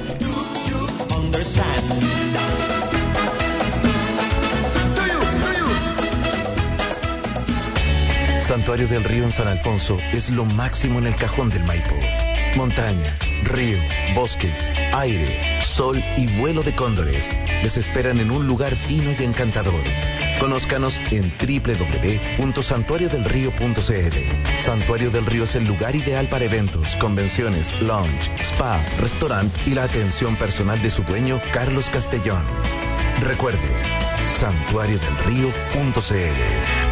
Santuario del Río en San Alfonso es lo máximo en el Cajón del Maipo. Montaña, río, bosques, aire, sol y vuelo de cóndores les esperan en un lugar fino y encantador. Conózcanos en doble u doble u doble u punto santuario del río punto cl. Santuario del Río es el lugar ideal para eventos, convenciones, lounge, spa, restaurante y la atención personal de su dueño, Carlos Castellón. Recuerde, santuario del río punto cl.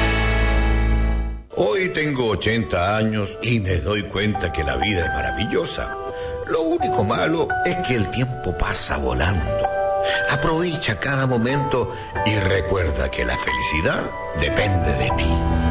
Hoy tengo ochenta años y me doy cuenta que la vida es maravillosa. Lo único malo es que el tiempo pasa volando. Aprovecha cada momento y recuerda que la felicidad depende de ti.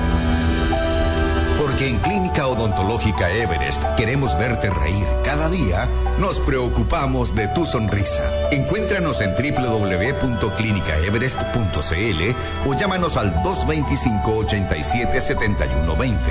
Porque en Clínica Odontológica Everest queremos verte reír cada día, nos preocupamos de tu sonrisa. Encuéntranos en doble u doble u doble u punto clínica everest punto cl o llámanos al dos dos cinco, ocho siete, siete uno dos cero.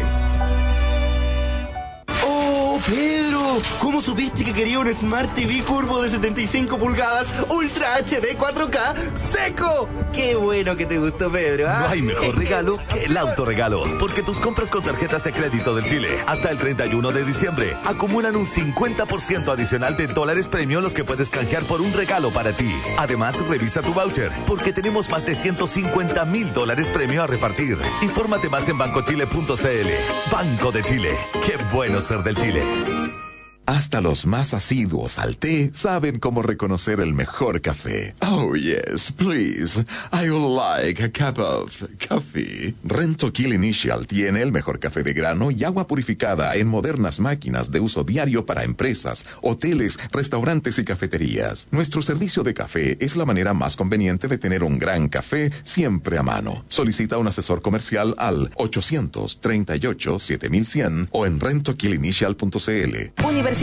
¡Oh, Pedro! ¿Cómo supiste que quería un Smart T V curvo de setenta y cinco pulgadas, Ultra H D cuatro K, seco? ¡Qué bueno que te gustó, Pedro! ¿ah? No hay mejor regalo que el autorregalo, porque tus compras con tarjetas de crédito del Chile hasta el treinta y uno de diciembre acumulan un cincuenta por ciento adicional de dólares premio, los que puedes canjear por un regalo para ti. Además, revisa tu voucher, porque tenemos más de ciento cincuenta mil dólares premio a repartir. Infórmate más en banco chile punto cl. Banco de Chile. ¡Qué bueno ser del Chile! Hasta los más asiduos al té saben cómo reconocer el mejor café. Oh, yes, please. I would like a cup of coffee. Rentokil Initial tiene el mejor café de grano y agua purificada en modernas máquinas de uso diario para empresas, hoteles, restaurantes y cafeterías. Nuestro servicio de café es la manera más conveniente de tener un gran café siempre a mano. Solicita un asesor comercial al ochocientos treinta y ocho, siete mil cien o en rentokil initial punto cl. Universidad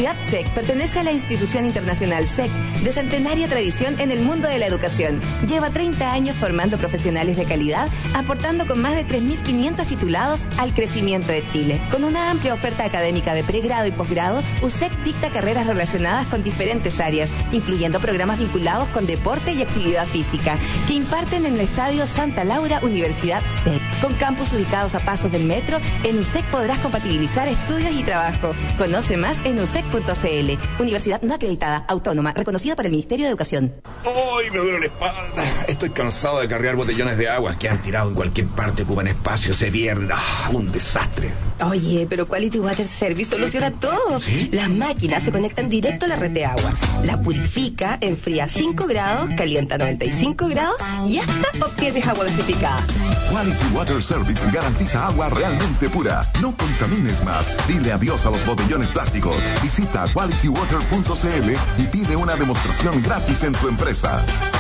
Universidad S E C pertenece a la institución internacional S E C, de centenaria tradición en el mundo de la educación. Lleva treinta años formando profesionales de calidad, aportando con más de tres mil quinientos titulados al crecimiento de Chile. Con una amplia oferta académica de pregrado y posgrado, U S E C dicta carreras relacionadas con diferentes áreas, incluyendo programas vinculados con deporte y actividad física, que imparten en el Estadio Santa Laura Universidad S E C. Con campus ubicados a pasos del metro, en U S E C podrás compatibilizar estudios y trabajo. Conoce más en u s e c punto c l. Universidad no acreditada, autónoma, reconocida por el Ministerio de Educación. ¡Ay, me duele la espalda! Estoy cansado de cargar botellones de agua que han tirado en cualquier parte, ocupan espacio, se pierden. ¡Ah, un desastre! Oye, pero Quality Water Service soluciona todo. ¿Sí? Las máquinas se conectan directo a la red de agua. La purifica, enfría a cinco grados, calienta a noventa y cinco grados y hasta obtienes agua dosificada. Quality Water Service garantiza agua realmente pura. No contamines más. Dile adiós a los botellones plásticos. Visita quality water punto c l y pide una demostración gratis en tu empresa.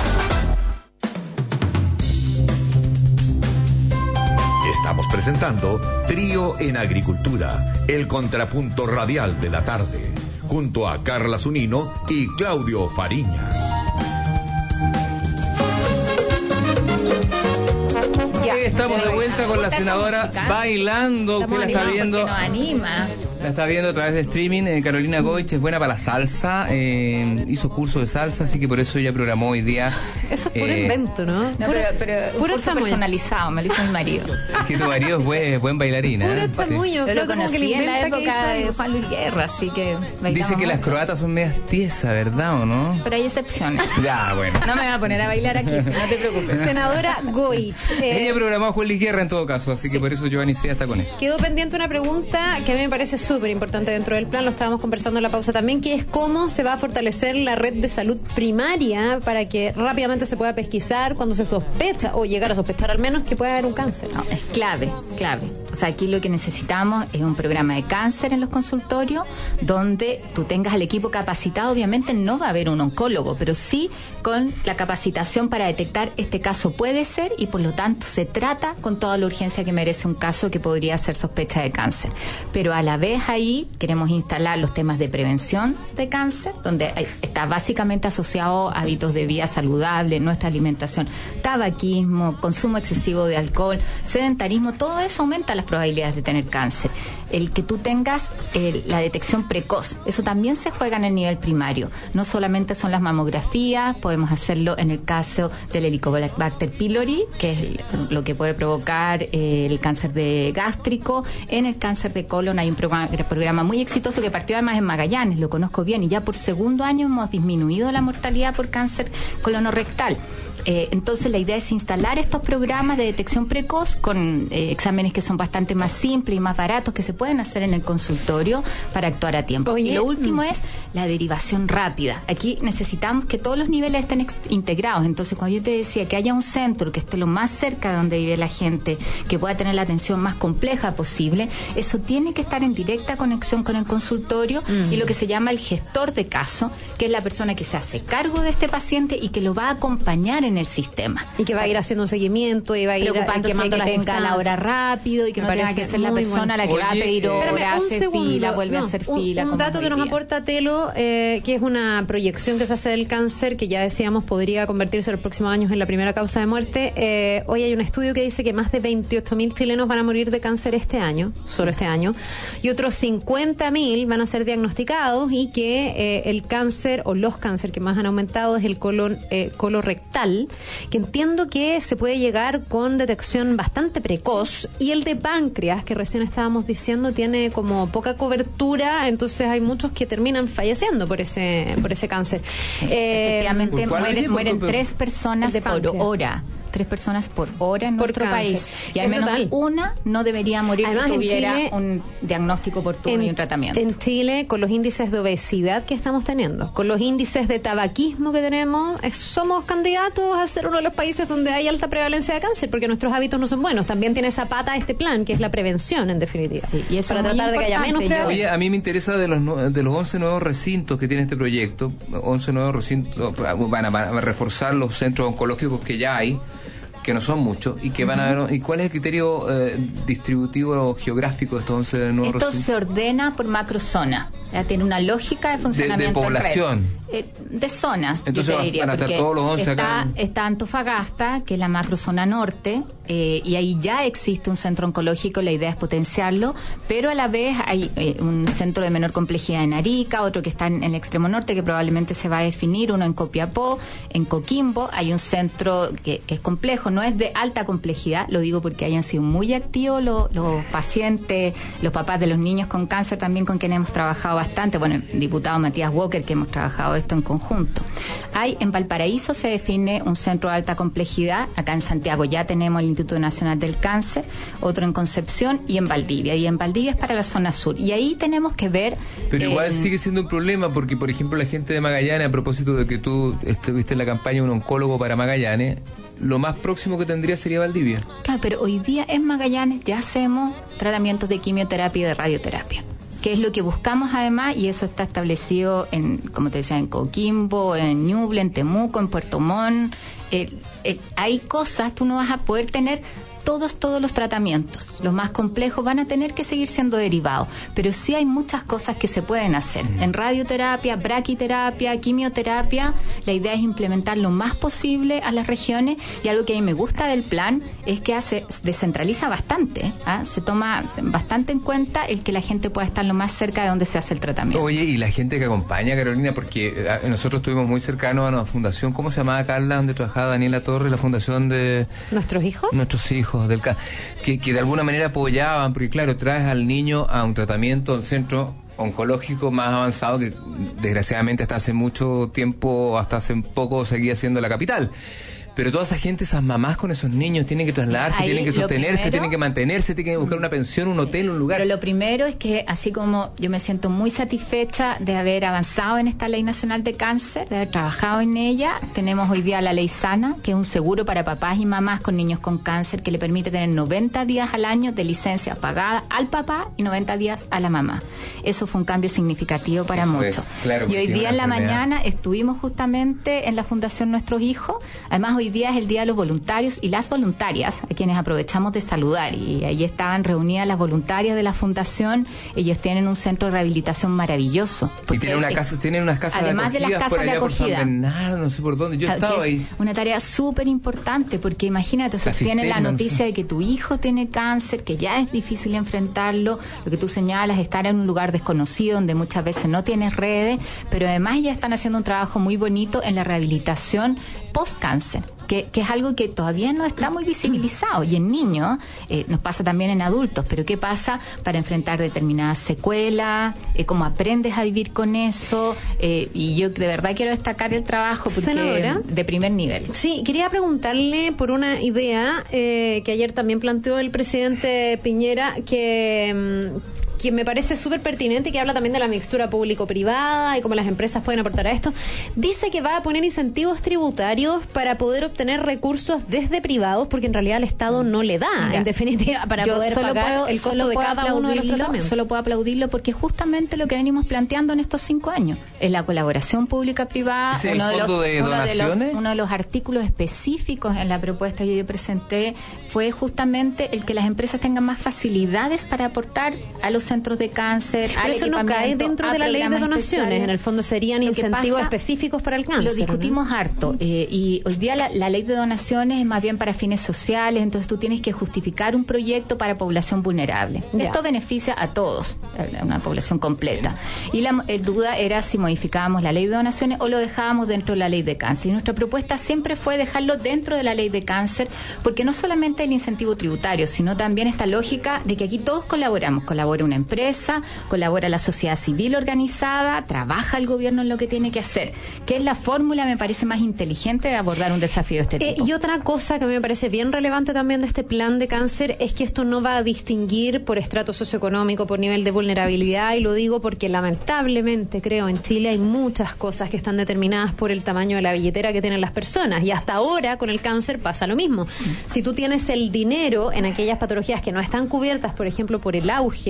Estamos presentando Trío en Agricultura, el contrapunto radial de la tarde, junto a Carla Zunino y Claudio Fariña. Estamos de vuelta con la senadora bailando. Usted la está viendo. Nos anima. La está viendo a través de streaming. eh, Carolina Goich es buena para la salsa. Eh, hizo curso de salsa, así que por eso ella programó hoy día. Eso es puro eh, invento, ¿no? No, Puro- pero, pero un puro curso chamuyo. personalizado, me lo hizo mi marido. Es que tu marido es buen, es buen bailarín. Puro ¿eh? Sí. chamullo. Yo Creo lo que como que conocí le en la inventa que época hizo de algo. Juan Luis Guerra, así que bailamos Dice que las mucho. croatas son medias tiesas, ¿verdad o no? Pero hay excepciones. Ya, bueno. No me voy a poner a bailar aquí, si no te preocupes. Senadora Goich. eh, Ella programó a Juan Luis Guerra en todo caso, así que por eso Giovanni Sea está con eso. Quedó pendiente una pregunta que a mí me parece súper importante dentro del plan, lo estábamos conversando en la pausa también, que es cómo se va a fortalecer la red de salud primaria para que rápidamente se pueda pesquisar cuando se sospecha, o llegar a sospechar al menos, que puede haber un cáncer. No, es clave, clave. O sea, aquí lo que necesitamos es un programa de cáncer en los consultorios donde tú tengas al equipo capacitado. Obviamente no va a haber un oncólogo, pero sí con la capacitación para detectar este caso puede ser y por lo tanto se trata con toda la urgencia que merece un caso que podría ser sospecha de cáncer. Pero a la vez ahí queremos instalar los temas de prevención de cáncer, donde hay- está básicamente asociado a hábitos de vida saludable, nuestra alimentación, tabaquismo, consumo excesivo de alcohol, sedentarismo, todo eso aumenta las probabilidades de tener cáncer. El que tú tengas eh, la detección precoz, eso también se juega en el nivel primario. No solamente son las mamografías, podemos hacerlo en el caso del Helicobacter pylori, que es lo que puede provocar eh, el cáncer de gástrico. En el cáncer de colon hay un programa, programa muy exitoso que partió además en Magallanes, lo conozco bien, y ya por segundo año hemos disminuido la mortalidad por cáncer colonorrectal. Eh, entonces la idea es instalar estos programas de detección precoz con eh, exámenes que son bastante más simples y más baratos que se pueden hacer en el consultorio para actuar a tiempo. Oye, y lo último mm. es la derivación rápida. Aquí necesitamos que todos los niveles estén ex- integrados. Entonces cuando yo te decía que haya un centro que esté lo más cerca de donde vive la gente, que pueda tener la atención más compleja posible, eso tiene que estar en directa conexión con el consultorio Mm. y lo que se llama el gestor de caso, que es la persona que se hace cargo de este paciente y que lo va a acompañar en el sistema. Y que va a ir haciendo un seguimiento y va a ir Preocupándose quemando que las tenga la hora instancias. rápido y que Me no tenga parece que ser la muy persona a la que bueno. va a Oye, pedir eh, hora, Espérame, un hace segundo. fila, vuelve No, a hacer un- fila. Un, como dato hoy que nos día. aporta Telo, eh, que es una proyección que se hace del cáncer, que ya decíamos podría convertirse en los próximos años en la primera causa de muerte. Eh, hoy hay un estudio que dice que más de veintiocho mil chilenos van a morir de cáncer este año, solo este año, y otros cincuenta mil van a ser diagnosticados, y que eh, el cáncer o los cáncer que más han aumentado es el colon eh, colorectal, que entiendo que se puede llegar con detección bastante precoz, y el de páncreas, que recién estábamos diciendo, tiene como poca cobertura, entonces hay muchos que terminan falleciendo por ese por ese cáncer. Sí, Eh, efectivamente ¿Por cuál? mueren, Por- mueren por- tres personas El de por páncreas. hora. Tres personas por hora en Por nuestro cáncer. país. Y al Es menos brutal. una no debería morir Además, si en tuviera Chile- un diagnóstico oportuno y un tratamiento. En Chile, con los índices de obesidad que estamos teniendo, con los índices de tabaquismo que tenemos, es- somos candidatos a ser uno de los países donde hay alta prevalencia de cáncer, porque nuestros hábitos no son buenos. También tiene esa pata este plan, que es la prevención, en definitiva. Sí, y eso para es muy tratar de que haya menos importante. Yo- prevalencia. Oye, a mí me interesa de los nue- de los once nuevos recintos que tiene este proyecto. once nuevos recintos van a, van a reforzar los centros oncológicos que ya hay. que no son muchos, y que van a haber, ¿y cuál es el criterio eh, distributivo geográfico de estos once nuevos Esto recintos? se ordena por macrozona, ya tiene una lógica de funcionamiento. De, de población. Eh, de zonas. Entonces yo te diría, van a estar todos los once está, acá. Está Antofagasta, que es la macrozona norte, eh, y ahí ya existe un centro oncológico, la idea es potenciarlo, pero a la vez hay eh, un centro de menor complejidad en Arica, otro que está en el extremo norte, que probablemente se va a definir, uno en Copiapó, en Coquimbo, hay un centro que, que es complejo, no es de alta complejidad, lo digo porque hayan sido muy activos los, los pacientes, los papás de los niños con cáncer también, con quienes hemos trabajado bastante, bueno, el diputado Matías Walker, que hemos trabajado esto en conjunto. Hay, en Valparaíso se define un centro de alta complejidad, acá en Santiago ya tenemos el Instituto Nacional del Cáncer, otro en Concepción y en Valdivia, y en Valdivia es para la zona sur, y ahí tenemos que ver... Pero igual eh, sigue siendo un problema, porque por ejemplo la gente de Magallanes, a propósito de que tú estuviste en la campaña un oncólogo para Magallanes, lo más próximo que tendría sería Valdivia. Claro, pero hoy día en Magallanes ya hacemos tratamientos de quimioterapia y de radioterapia, que es lo que buscamos además, y eso está establecido en, como te decía, en Coquimbo, en Ñuble, en Temuco, en Puerto Montt. Eh, eh, hay cosas, tú no vas a poder tener todos, todos los tratamientos. Los más complejos van a tener que seguir siendo derivados, pero sí hay muchas cosas que se pueden hacer. En radioterapia, braquiterapia, quimioterapia, la idea es implementar lo más posible a las regiones, y algo que a mí me gusta del plan es que hace, descentraliza bastante, ¿eh? Se toma bastante en cuenta el que la gente pueda estar lo más cerca de donde se hace el tratamiento. Oye, y la gente que acompaña, Carolina, porque eh, nosotros estuvimos muy cercanos a una fundación, ¿cómo se llamaba, Carla, donde trabajaba Daniela Torres, la fundación de... ¿Nuestros hijos? Nuestros hijos. Del ca- que, que de alguna manera apoyaban, porque claro, traes al niño a un tratamiento al centro oncológico más avanzado que desgraciadamente hasta hace mucho tiempo, hasta hace poco seguía siendo la capital. Pero toda esa gente, esas mamás con esos niños tienen que trasladarse, Ahí, tienen que sostenerse, primero, tienen que mantenerse, tienen que buscar una pensión, un hotel, un lugar. Pero lo primero es que, así como yo me siento muy satisfecha de haber avanzado en esta Ley Nacional de Cáncer, de haber trabajado en ella, tenemos hoy día la Ley Sana, que es un seguro para papás y mamás con niños con cáncer, que le permite tener noventa días al año de licencia pagada al papá y noventa días a la mamá. Eso fue un cambio significativo para Eso muchos. es, claro, y hoy porque día es en una la enfermedad. mañana estuvimos justamente en la Fundación Nuestros Hijos. Además, hoy día es el Día de los Voluntarios y las voluntarias, a quienes aprovechamos de saludar, y ahí estaban reunidas las voluntarias de la Fundación. Ellos tienen un centro de rehabilitación maravilloso. Y tienen una casa, tienen unas casas además de de las acogida casas por de allá por San acogida. Bernardo, no sé por dónde, yo he Que estado es ahí. una tarea súper importante, porque imagínate, o sea, La tienes la cisterna, noticia no sé. de que tu hijo tiene cáncer, que ya es difícil enfrentarlo, lo que tú señalas, estar en un lugar desconocido donde muchas veces no tienes redes, pero además ya están haciendo un trabajo muy bonito en la rehabilitación post-cáncer. Que, que es algo que todavía no está muy visibilizado, y en niños, eh, nos pasa también en adultos, pero ¿qué pasa para enfrentar determinadas secuelas? Eh, ¿Cómo aprendes a vivir con eso? Eh, y yo de verdad quiero destacar el trabajo, porque Senadora. de primer nivel. Sí, quería preguntarle por una idea eh, que ayer también planteó el presidente Piñera, que... mm, que me parece súper pertinente, que habla también de la mixtura público-privada y cómo las empresas pueden aportar a esto. Dice que va a poner incentivos tributarios para poder obtener recursos desde privados, porque en realidad el Estado no le da, Mira, en definitiva, para yo poder solo pagar puedo, el costo solo de puedo cada uno de los aplaudirlo, tratamientos. solo puedo aplaudirlo porque es justamente lo que venimos planteando en estos cinco años. Es la colaboración pública-privada. ¿Es el uno, de los, fondo de uno, de los, donaciones? uno de los artículos específicos en la propuesta que yo presenté fue justamente el que las empresas tengan más facilidades para aportar a los centros de cáncer. Pero eso no cae dentro de la ley de donaciones, en el fondo serían Lo que incentivos pasa, específicos para el cáncer. Lo discutimos ¿no? harto, eh, y hoy día la, la ley de donaciones es más bien para fines sociales, entonces tú tienes que justificar un proyecto para población vulnerable. Ya. Esto beneficia a todos, a una población completa. Y la eh, duda era si modificábamos la ley de donaciones o lo dejábamos dentro de la ley de cáncer. Y nuestra propuesta siempre fue dejarlo dentro de la ley de cáncer, porque no solamente el incentivo tributario, sino también esta lógica de que aquí todos colaboramos. Colabora una empresa, colabora la sociedad civil organizada, trabaja el gobierno en lo que tiene que hacer, que es la fórmula, me parece, más inteligente de abordar un desafío de este Eh, tipo. y otra cosa que a mí me parece bien relevante también de este plan de cáncer es que esto no va a distinguir por estrato socioeconómico, por nivel de vulnerabilidad, y lo digo porque lamentablemente, creo, en Chile hay muchas cosas que están determinadas por el tamaño de la billetera que tienen las personas, y hasta ahora con el cáncer pasa lo mismo. Si tú tienes el dinero en aquellas patologías que no están cubiertas, por ejemplo, por el auge, algunos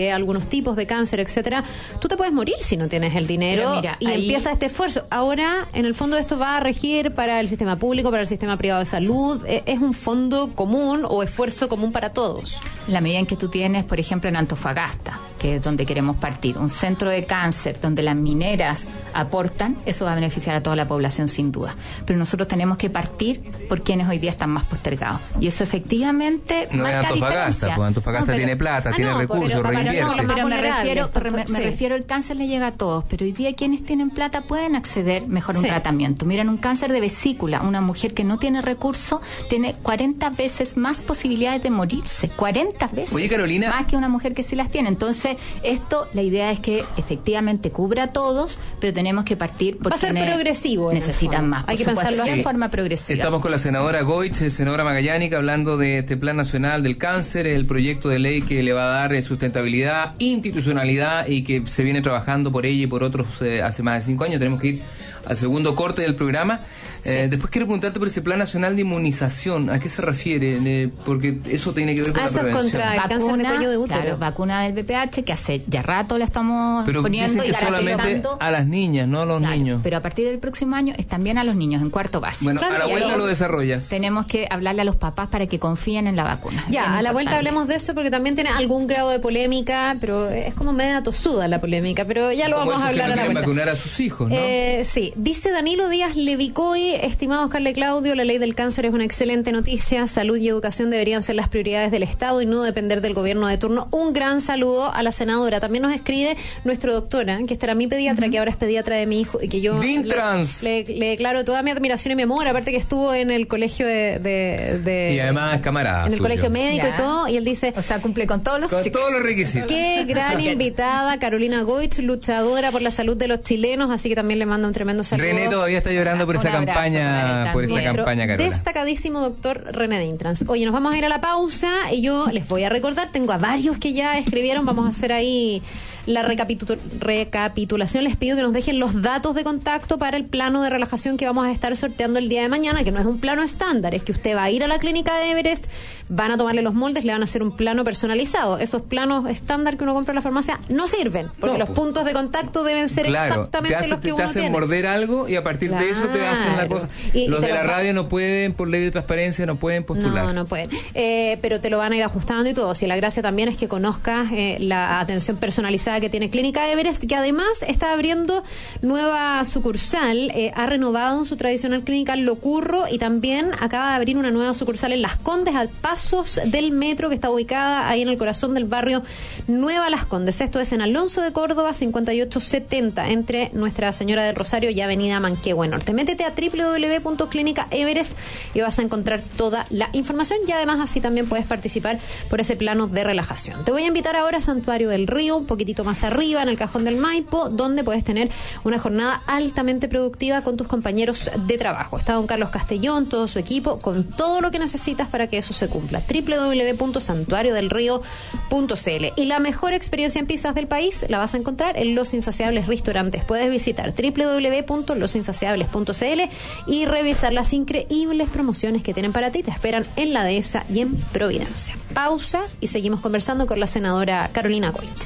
algunos tipos de cáncer, etcétera, tú te puedes morir si no tienes el dinero. Pero mira, y ahí... empieza este esfuerzo. Ahora, en el fondo, esto va a regir para el sistema público, para el sistema privado de salud. ¿Es un fondo común o esfuerzo común para todos? La medida en que tú tienes, por ejemplo, en Antofagasta, que es donde queremos partir, un centro de cáncer donde las mineras aportan, eso va a beneficiar a toda la población sin duda. Pero nosotros tenemos que partir por quienes hoy día están más postergados. Y eso efectivamente no marca es Antofagasta, diferencia. pues Antofagasta No, pero- tiene plata, Ah, tiene no, recursos, pero- pero reinvierte. no, pero me vulnerables, refiero, estos, me, me sí. refiero, el cáncer le llega a todos, pero hoy día quienes tienen plata pueden acceder mejor a un Sí. tratamiento. Miren, un cáncer de vesícula, una mujer que no tiene recursos tiene cuarenta veces más posibilidades de morirse, cuarenta veces. Oye, Carolina. Más que una mujer que sí las tiene. Entonces, esto, la idea es que efectivamente cubra a todos, pero tenemos que partir por Va a ser quienes progresivo, en el necesitan fondo. más. Hay por que supuesto, pensarlo de así. forma progresiva. Estamos con la senadora Goich, senadora magallánica, hablando de este Plan Nacional del Cáncer, el proyecto de ley que le va a dar eh, sustentabilidad, institucionalidad y que se viene trabajando por ella y por otros eh, hace más de cinco años. Tenemos que ir al segundo corte del programa. Eh, después quiero preguntarte por ese Plan Nacional de Inmunización. ¿A qué se refiere? Eh, porque eso tiene que ver con Ah, la eso es prevención. contra el cáncer de cuello de útero. Claro, vacuna del V I H que hace ya rato la estamos Pero poniendo dicen y que solamente garantizando. a las niñas, no a los Claro, niños. pero a partir del próximo año es también a los niños en cuarto básico. Bueno, Claro, a la y vuelta ahí lo desarrollas. Tenemos que hablarle a los papás para que confíen en la vacuna. Ya, Es a la importante. vuelta hablemos de eso porque también tiene algún grado de polémica, pero es como media tosuda la polémica, pero ya lo Como vamos a esos que hablar no a la quieren vuelta. vacunar a sus hijos, ¿no? Eh, sí, dice Danilo Díaz Levicoy, estimado Oscar Le Claudio, la ley del cáncer es una excelente noticia, salud y educación deberían ser las prioridades del Estado y no depender del gobierno de turno. Un gran saludo a la senadora. También nos escribe nuestro doctora, que esta era mi pediatra, que ahora es pediatra de mi hijo y que yo le, Dintrans. le, le declaro toda mi admiración y mi amor, aparte que estuvo en el colegio de... de- de- Y además camarada en el suyo. colegio médico Ya. y todo, y él dice... O sea, cumple con todos los Con todos los requisitos. Qué gran invitada, Carolina Goich, luchadora por la salud de los chilenos, así que también le mando un tremendo saludo. René todavía está llorando por Un esa abrazo para campaña, él por esa también. campaña, Carola. Destacadísimo doctor René Dintrans. Oye, nos vamos a ir a la pausa y yo les voy a recordar, tengo a varios que ya escribieron, vamos a hacer ahí la recapitu- recapitulación. Les pido que nos dejen los datos de contacto para el plano de relajación que vamos a estar sorteando el día de mañana, que no es un plano estándar, es que usted va a ir a la clínica de Everest, van a tomarle los moldes, le van a hacer un plano personalizado. Esos planos estándar que uno compra en la farmacia no sirven, porque No, los pues. puntos de contacto deben ser Claro, exactamente te, hace- los que te uno hacen tiene. morder algo y a partir de eso te hacen la Claro. cosa. Y- Los y te de la lo va- radio no pueden, por ley de transparencia, no pueden postular. No, no pueden. Eh, pero te lo van a ir ajustando y todo. Si la gracia también es que conozcas eh, la atención personalizada que tiene Clínica Everest, que además está abriendo nueva sucursal. Eh, ha renovado su tradicional clínica Lo Curro y también acaba de abrir una nueva sucursal en Las Condes, al pasos del metro, que está ubicada ahí en el corazón del barrio Nueva Las Condes. Esto es en Alonso de Córdoba, cincuenta y ocho setenta, entre Nuestra Señora del Rosario y Avenida Manquehue Norte. Métete a doble u doble u doble u punto clínica everest y vas a encontrar toda la información y además así también puedes participar por ese plano de relajación. Te voy a invitar ahora a Santuario del Río, un poquitito más arriba en el Cajón del Maipo, donde puedes tener una jornada altamente productiva con tus compañeros de trabajo. Está don Carlos Castellón, todo su equipo, con todo lo que necesitas para que eso se cumpla. doble u doble u doble u punto santuario del río punto c l. Y la mejor experiencia en pizzas del país la vas a encontrar en Los Insaciables Restaurantes. Puedes visitar doble u doble u doble u punto los insaciables punto c l y revisar las increíbles promociones que tienen para ti. Te esperan en La Dehesa y en Providencia. Pausa y seguimos conversando con la senadora Carolina Goich.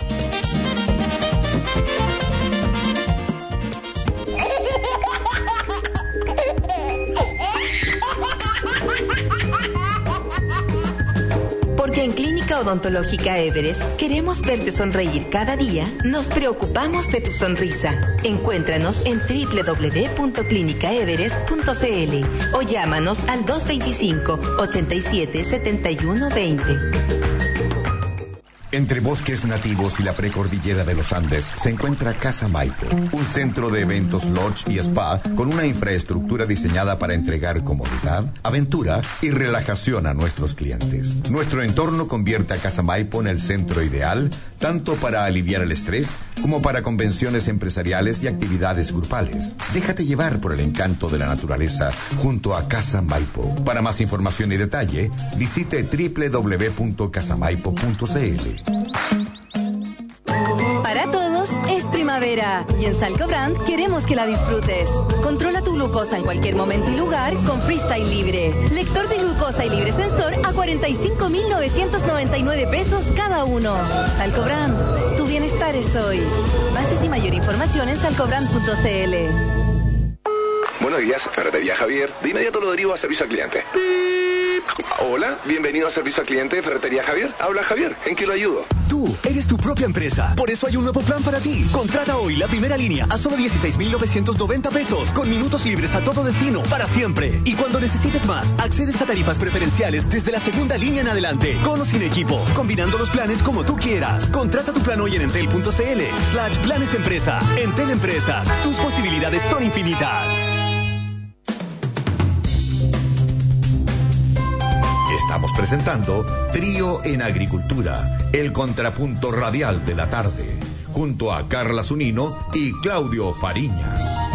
Porque en Clínica Odontológica Everest queremos verte sonreír cada día, nos preocupamos de tu sonrisa. Encuéntranos en doble u doble u doble u punto clínica everest punto c l o llámanos al dos veinticinco, ochenta y siete, setenta y uno veinte. Entre bosques nativos y la precordillera de los Andes se encuentra Casa Maipo, un centro de eventos lodge y spa con una infraestructura diseñada para entregar comodidad, aventura y relajación a nuestros clientes. Nuestro entorno convierte a Casa Maipo en el centro ideal, tanto para aliviar el estrés como para convenciones empresariales y actividades grupales. Déjate llevar por el encanto de la naturaleza junto a Casa Maipo. Para más información y detalle, visite doble u doble u doble u punto casa maipo punto c l. Para todos es primavera. primavera y en Salcobrand queremos que la disfrutes. Controla tu glucosa en cualquier momento y lugar con Freestyle Libre. Lector de glucosa y libre sensor a cuarenta y cinco mil novecientos noventa y nueve pesos cada uno. Salcobrand, tu bienestar es hoy. Bases y mayor información en salcobrand punto c l. Buenos días, Ferretería Javier. De inmediato lo derivo a servicio al cliente. Hola, bienvenido a servicio al cliente de Ferretería Javier. Habla Javier, ¿en qué lo ayudo? Tú eres tu propia empresa. Por eso hay un nuevo plan para ti. Contrata hoy la primera línea a solo dieciséis mil novecientos noventa pesos, con minutos libres a todo destino, para siempre. Y cuando necesites más, accedes a tarifas preferenciales desde la segunda línea en adelante, con o sin equipo, combinando los planes como tú quieras. Contrata tu plan hoy en entel punto c l slash planes empresa. Entel Empresas, tus posibilidades son infinitas. Estamos presentando Trío en Agricultura, el contrapunto radial de la tarde, junto a Carla Zunino y Claudio Fariña.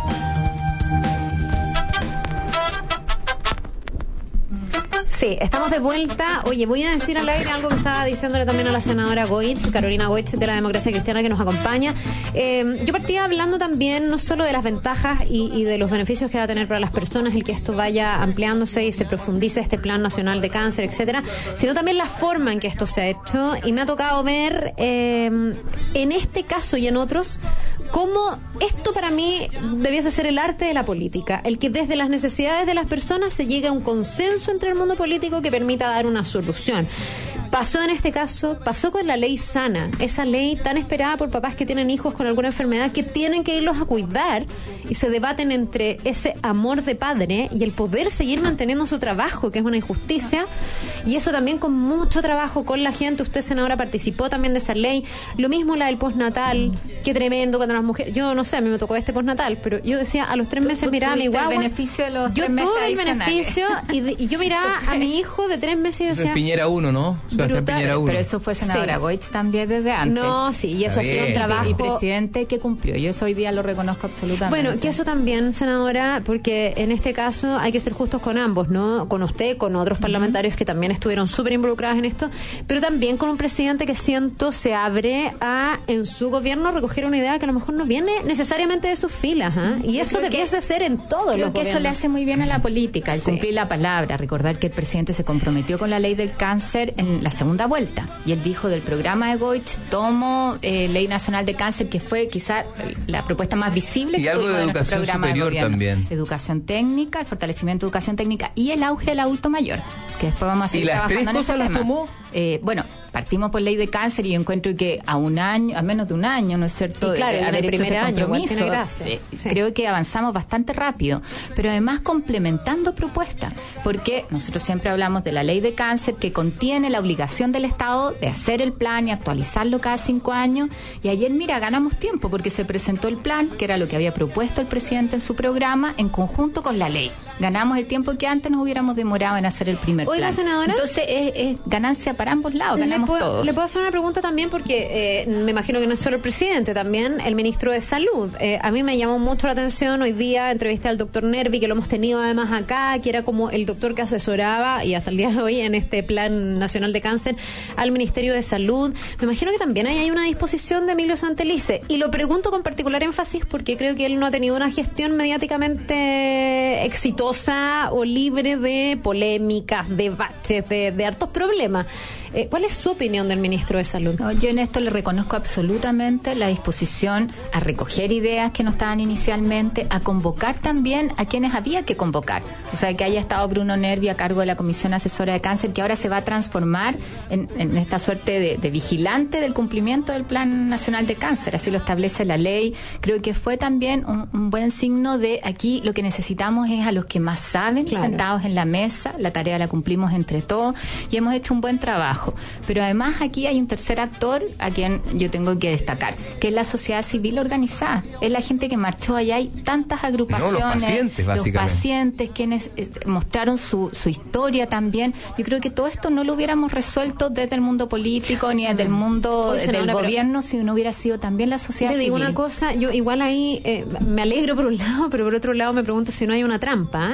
Sí, estamos de vuelta. Oye, voy a decir al aire algo que estaba diciéndole también a la senadora Goitz, Carolina Goitz, de la Democracia Cristiana, que nos acompaña. Eh, yo partía hablando también no solo de las ventajas y, y de los beneficios que va a tener para las personas el que esto vaya ampliándose y se profundice este Plan Nacional de Cáncer, etcétera, sino también la forma en que esto se ha hecho. Y me ha tocado ver, eh, en este caso y en otros, cómo esto para mí debiese ser el arte de la política, el que desde las necesidades de las personas se llegue a un consenso entre el mundo político que permita dar una solución. Pasó en este caso, pasó con la ley Sana, esa ley tan esperada por papás que tienen hijos con alguna enfermedad que tienen que irlos a cuidar y se debaten entre ese amor de padre y el poder seguir manteniendo su trabajo, que es una injusticia, y eso también con mucho trabajo con la gente. Usted, senadora, participó también de esa ley. Lo mismo la del postnatal, qué tremendo cuando las mujeres, yo no sé, a mí me tocó este postnatal, pero yo decía, a los tres meses miraba a mi guagua, el beneficio de los yo tres meses tuve el beneficio y, de, y yo miraba a mi hijo de tres meses y yo decía, eso es Piñera uno, ¿no? Brutal, pero eso fue senadora sí. Goitz también desde antes. No, sí, y eso ha sido un trabajo. Y presidente que cumplió. Yo eso hoy día lo reconozco absolutamente. Bueno, que eso también, senadora, porque en este caso hay que ser justos con ambos, ¿no? Con usted, con otros parlamentarios uh-huh. que también estuvieron súper involucrados en esto, pero también con un presidente que siento se abre a, en su gobierno, recoger una idea que a lo mejor no viene necesariamente de sus filas, ¿eh? Y eso debiese ser en todos los gobiernos. Creo que eso le hace muy bien a la política, el sí. cumplir la palabra. Recordar que el presidente se comprometió con la ley del cáncer en la segunda vuelta. Y él dijo del programa de Goitz, tomo eh, Ley Nacional de Cáncer, que fue quizá la propuesta más visible. Y que algo de educación programa superior de también. Educación técnica, el fortalecimiento de educación técnica y el auge del adulto mayor, que después vamos a seguir ¿Y las trabajando tres cosas en ese las tema. tomó? Eh, bueno, partimos por ley de cáncer y yo encuentro que a un año, a menos de un año, ¿no es cierto? Y claro, de, en haber el hecho primer ese año, igual tiene compromiso, gracia. eh, Sí. Creo que avanzamos bastante rápido, pero además complementando propuestas, porque nosotros siempre hablamos de la ley de cáncer que contiene la obligación del Estado de hacer el plan y actualizarlo cada cinco años, y ayer, mira, ganamos tiempo porque se presentó el plan, que era lo que había propuesto el presidente en su programa, en conjunto con la ley. Ganamos el tiempo que antes nos hubiéramos demorado en hacer el primer Oiga, plan. senadora, entonces es, es ganancia para ambos lados, ganamos le puedo, todos. Le puedo hacer una pregunta también porque eh, me imagino que no es solo el presidente, también el ministro de Salud. Eh, a mí me llamó mucho la atención, hoy día entrevisté al doctor Nervi, que lo hemos tenido además acá, que era como el doctor que asesoraba, y hasta el día de hoy en este Plan Nacional de Cáncer, al Ministerio de Salud. Me imagino que también ahí hay una disposición de Emilio Santelice, y lo pregunto con particular énfasis porque creo que él no ha tenido una gestión mediáticamente exitosa o libre de polémicas, debates, de, de hartos problemas. Eh, ¿Cuál es su opinión del ministro de Salud? No, yo en esto le reconozco absolutamente la disposición a recoger ideas que no estaban inicialmente, a convocar también a quienes había que convocar. O sea, que haya estado Bruno Nervi a cargo de la Comisión Asesora de Cáncer, que ahora se va a transformar en, en esta suerte de, de vigilante del cumplimiento del Plan Nacional de Cáncer. Así lo establece la ley. Creo que fue también un, un buen signo de aquí lo que necesitamos es a los que más saben, claro, sentados en la mesa. La tarea la cumplimos entre todos y hemos hecho un buen trabajo. Pero además aquí hay un tercer actor a quien yo tengo que destacar, que es la sociedad civil organizada. Es la gente que marchó allá, hay tantas agrupaciones, no, los pacientes, básicamente. Los pacientes quienes eh, mostraron su, su historia también. Yo creo que todo esto no lo hubiéramos resuelto desde el mundo político ni desde el mundo Oye, del senadora, gobierno si no hubiera sido también la sociedad civil. Le digo civil. una cosa, yo igual ahí eh, me alegro por un lado, pero por otro lado me pregunto si no hay una trampa, ¿eh?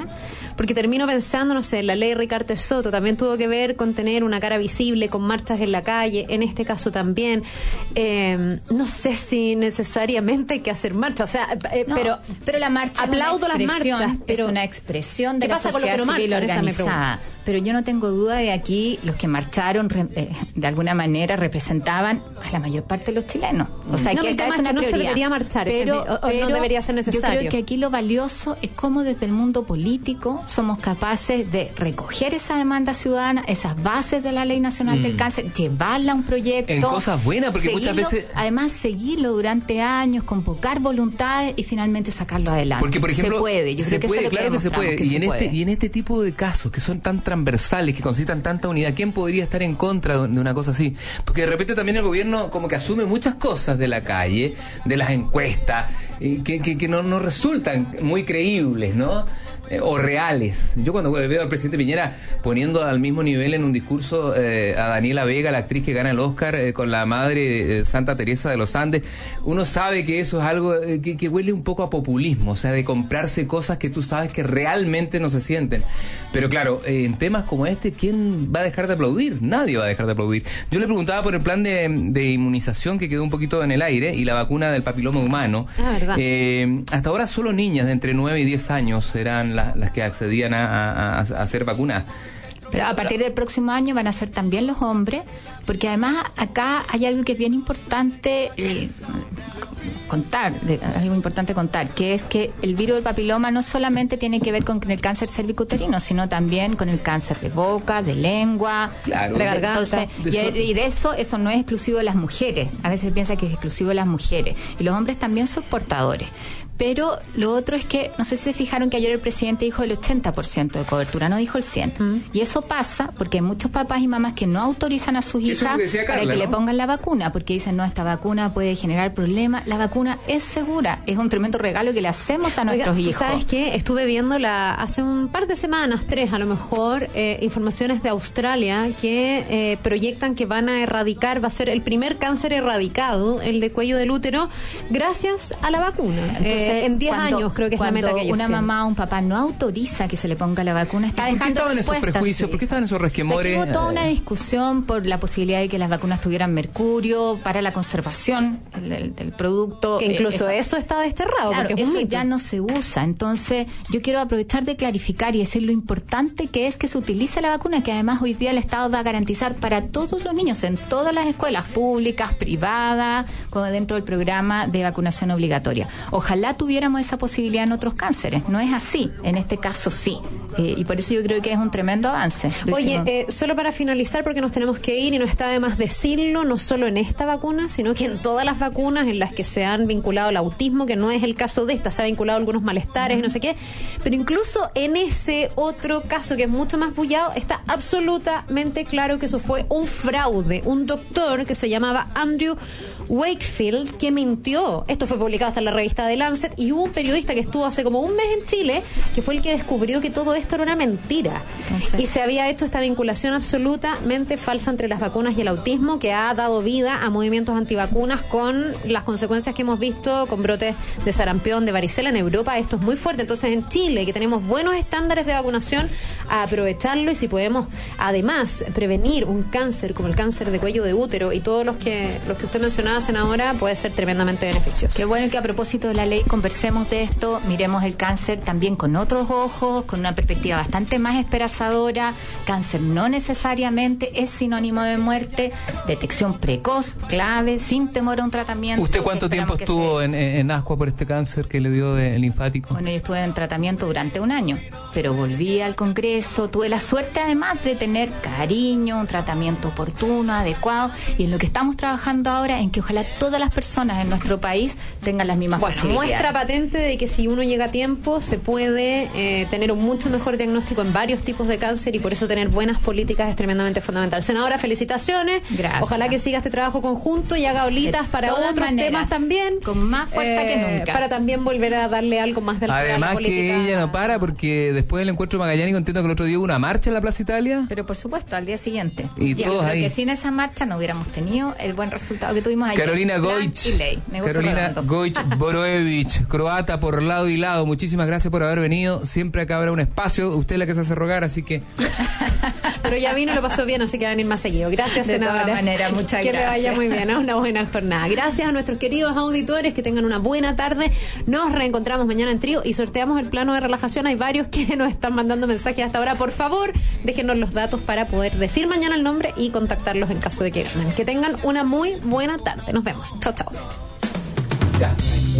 porque termino pensando, no sé, la ley Ricardo Soto también tuvo que ver con tener una cara visible, con marchas en la calle, en este caso también. Eh, no sé si necesariamente hay que hacer marcha, o sea, eh, no, pero, pero la marcha aplaudo las marchas, pero es una expresión de ¿qué la pasa sociedad con los que no civil marchan? organizada. Pero yo no tengo duda de aquí los que marcharon eh, de alguna manera representaban a la mayor parte de los chilenos. O sea, no, que mi esta tema es es una que no se prioridad. debería marchar, pero, ese, o, o pero no debería ser necesario. Yo creo que aquí lo valioso es cómo desde el mundo político somos capaces de recoger esa demanda ciudadana, esas bases de la Ley Nacional mm. del Cáncer, llevarla a un proyecto. En cosas buenas, porque seguirlo, muchas veces... Además, seguirlo durante años, convocar voluntades y finalmente sacarlo adelante. Porque, por ejemplo, se puede. Yo se creo que puede, eso claro que se puede. que y, se en puede. Este, y en este tipo de casos que son tan transversales, que concitan tanta unidad, ¿quién podría estar en contra de una cosa así? Porque de repente también el gobierno como que asume muchas cosas de la calle, de las encuestas, eh, que, que, que no, no resultan muy creíbles, ¿no? Eh, o reales. Yo cuando veo al presidente Piñera poniendo al mismo nivel en un discurso eh, a Daniela Vega, la actriz que gana el Oscar, eh, con la madre eh, Santa Teresa de los Andes, uno sabe que eso es algo eh, que, que huele un poco a populismo, o sea, de comprarse cosas que tú sabes que realmente no se sienten. Pero claro, eh, en temas como este, ¿quién va a dejar de aplaudir? Nadie va a dejar de aplaudir. Yo le preguntaba por el plan de, de inmunización que quedó un poquito en el aire y la vacuna del papiloma humano. Ah, verdad. Eh, hasta ahora solo niñas de entre nueve y diez años eran la, las que accedían a, a, a ser vacunadas. Pero a partir del próximo año van a ser también los hombres, porque además acá hay algo que es bien importante eh, contar, algo importante contar, que es que el virus del papiloma no solamente tiene que ver con el cáncer cervicuterino, sino también con el cáncer de boca, de lengua, claro, de garganta. Entonces, de y, y de eso, eso no es exclusivo de las mujeres. A veces se piensa que es exclusivo de las mujeres. Y los hombres también son portadores. Pero lo otro es que, no sé si se fijaron que ayer el presidente dijo el ochenta por ciento de cobertura, no dijo el cien por ciento. Mm. Y eso pasa porque hay muchos papás y mamás que no autorizan a sus hijas Carla, para que ¿no? le pongan la vacuna, porque dicen, no, esta vacuna puede generar problemas. La vacuna es segura, es un tremendo regalo que le hacemos a nuestros Oiga, hijos. ¿tú sabes qué? Estuve viendo la, hace un par de semanas, tres a lo mejor, eh, informaciones de Australia que eh, proyectan que van a erradicar, va a ser el primer cáncer erradicado, el de cuello del útero, gracias a la vacuna. Entonces, eh, en diez años creo que es la meta que ellos una tienen. mamá o un papá no autoriza que se le ponga la vacuna, está ¿Por qué dejando estaban esos prejuicios? Sí. ¿Por qué estaban esos resquemores? Hubo toda una discusión por la posibilidad de que las vacunas tuvieran mercurio para la conservación del, del producto. Que incluso eh, eso, eso está desterrado. Claro, porque es eso un ya no se usa. Entonces, yo quiero aprovechar de clarificar y decir lo importante que es que se utilice la vacuna, que además hoy día el Estado va a garantizar para todos los niños, en todas las escuelas públicas, privadas, como dentro del programa de vacunación obligatoria. Ojalá tuviéramos esa posibilidad en otros cánceres. No es así. En este caso sí. Eh, y por eso yo creo que es un tremendo avance. Oye, eh, solo para finalizar, porque nos tenemos que ir y no está de más decirlo, no solo en esta vacuna, sino que en todas las vacunas en las que se han vinculado al autismo, que no es el caso de esta, se ha vinculado a algunos malestares y no sé qué, pero incluso en ese otro caso que es mucho más bullado, está absolutamente claro que eso fue un fraude. Un doctor que se llamaba Andrew Wakefield que mintió. Esto fue publicado hasta en la revista The Lancet y hubo un periodista que estuvo hace como un mes en Chile que fue el que descubrió que todo esto era una mentira. Entonces, y se había hecho esta vinculación absolutamente falsa entre las vacunas y el autismo, que ha dado vida a movimientos antivacunas con las consecuencias que hemos visto con brotes de sarampión, de varicela en Europa. Esto es muy fuerte. Entonces, en Chile, que tenemos buenos estándares de vacunación, a aprovecharlo, y si podemos además prevenir un cáncer como el cáncer de cuello de útero y todos los que los que usted mencionaba, senadora, puede ser tremendamente beneficioso. Qué bueno que a propósito de la ley conversemos de esto, miremos el cáncer también con otros ojos, con una perspectiva bastante más esperanzadora. Cáncer no necesariamente es sinónimo de muerte, detección precoz, clave, sin temor a un tratamiento. ¿Usted cuánto tiempo estuvo se... en, en Ascua por este cáncer que le dio de, el linfático? Bueno, yo estuve en tratamiento durante un año, pero volví al Congreso, tuve la suerte además de tener cariño, un tratamiento oportuno, adecuado, y en lo que estamos trabajando ahora, en que ojalá todas las personas en nuestro país tengan las mismas bueno, posibilidades. Muestra patente de que si uno llega a tiempo se puede eh, tener un mucho mejor diagnóstico en varios tipos de cáncer, y por eso tener buenas políticas es tremendamente fundamental. Senadora, felicitaciones. Gracias. Ojalá que siga este trabajo conjunto y haga olitas de para otros maneras, temas también. Con más fuerza eh, que nunca. Para también volver a darle algo más de la Además la política. Que ella no para, porque después del encuentro Magallanes, entiendo que el otro día hubo una marcha en la Plaza Italia. Pero por supuesto, al día siguiente. Y ya, todos ahí. Que sin esa marcha no hubiéramos tenido el buen resultado que tuvimos ayer. Carolina Goich. Carolina Goich Boroevich, croata por lado y lado. Muchísimas gracias por haber venido. Siempre acá habrá un espacio espacio, usted es la que se hace rogar, así que... Pero ya vino y lo pasó bien, así que va a venir más seguido. Gracias, de senadora. todas maneras, muchas que gracias. Que le vaya muy bien, ¿eh? Una buena jornada. Gracias a nuestros queridos auditores, que tengan una buena tarde. Nos reencontramos mañana en Trío y sorteamos el plano de relajación. Hay varios que nos están mandando mensajes hasta ahora. Por favor, déjenos los datos para poder decir mañana el nombre y contactarlos en caso de que ganen. Que tengan una muy buena tarde. Nos vemos. Chao, chao. Ya.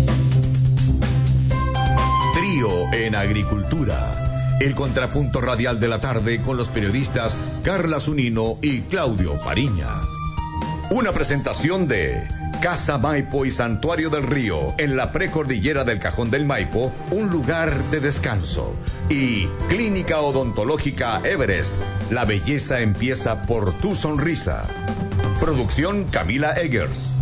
Trío en Agricultura. El contrapunto radial de la tarde con los periodistas Carla Zunino y Claudio Fariña. Una presentación de Casa Maipo y Santuario del Río en la precordillera del Cajón del Maipo, un lugar de descanso. Y Clínica Odontológica Everest. La belleza empieza por tu sonrisa. Producción Camila Eggers.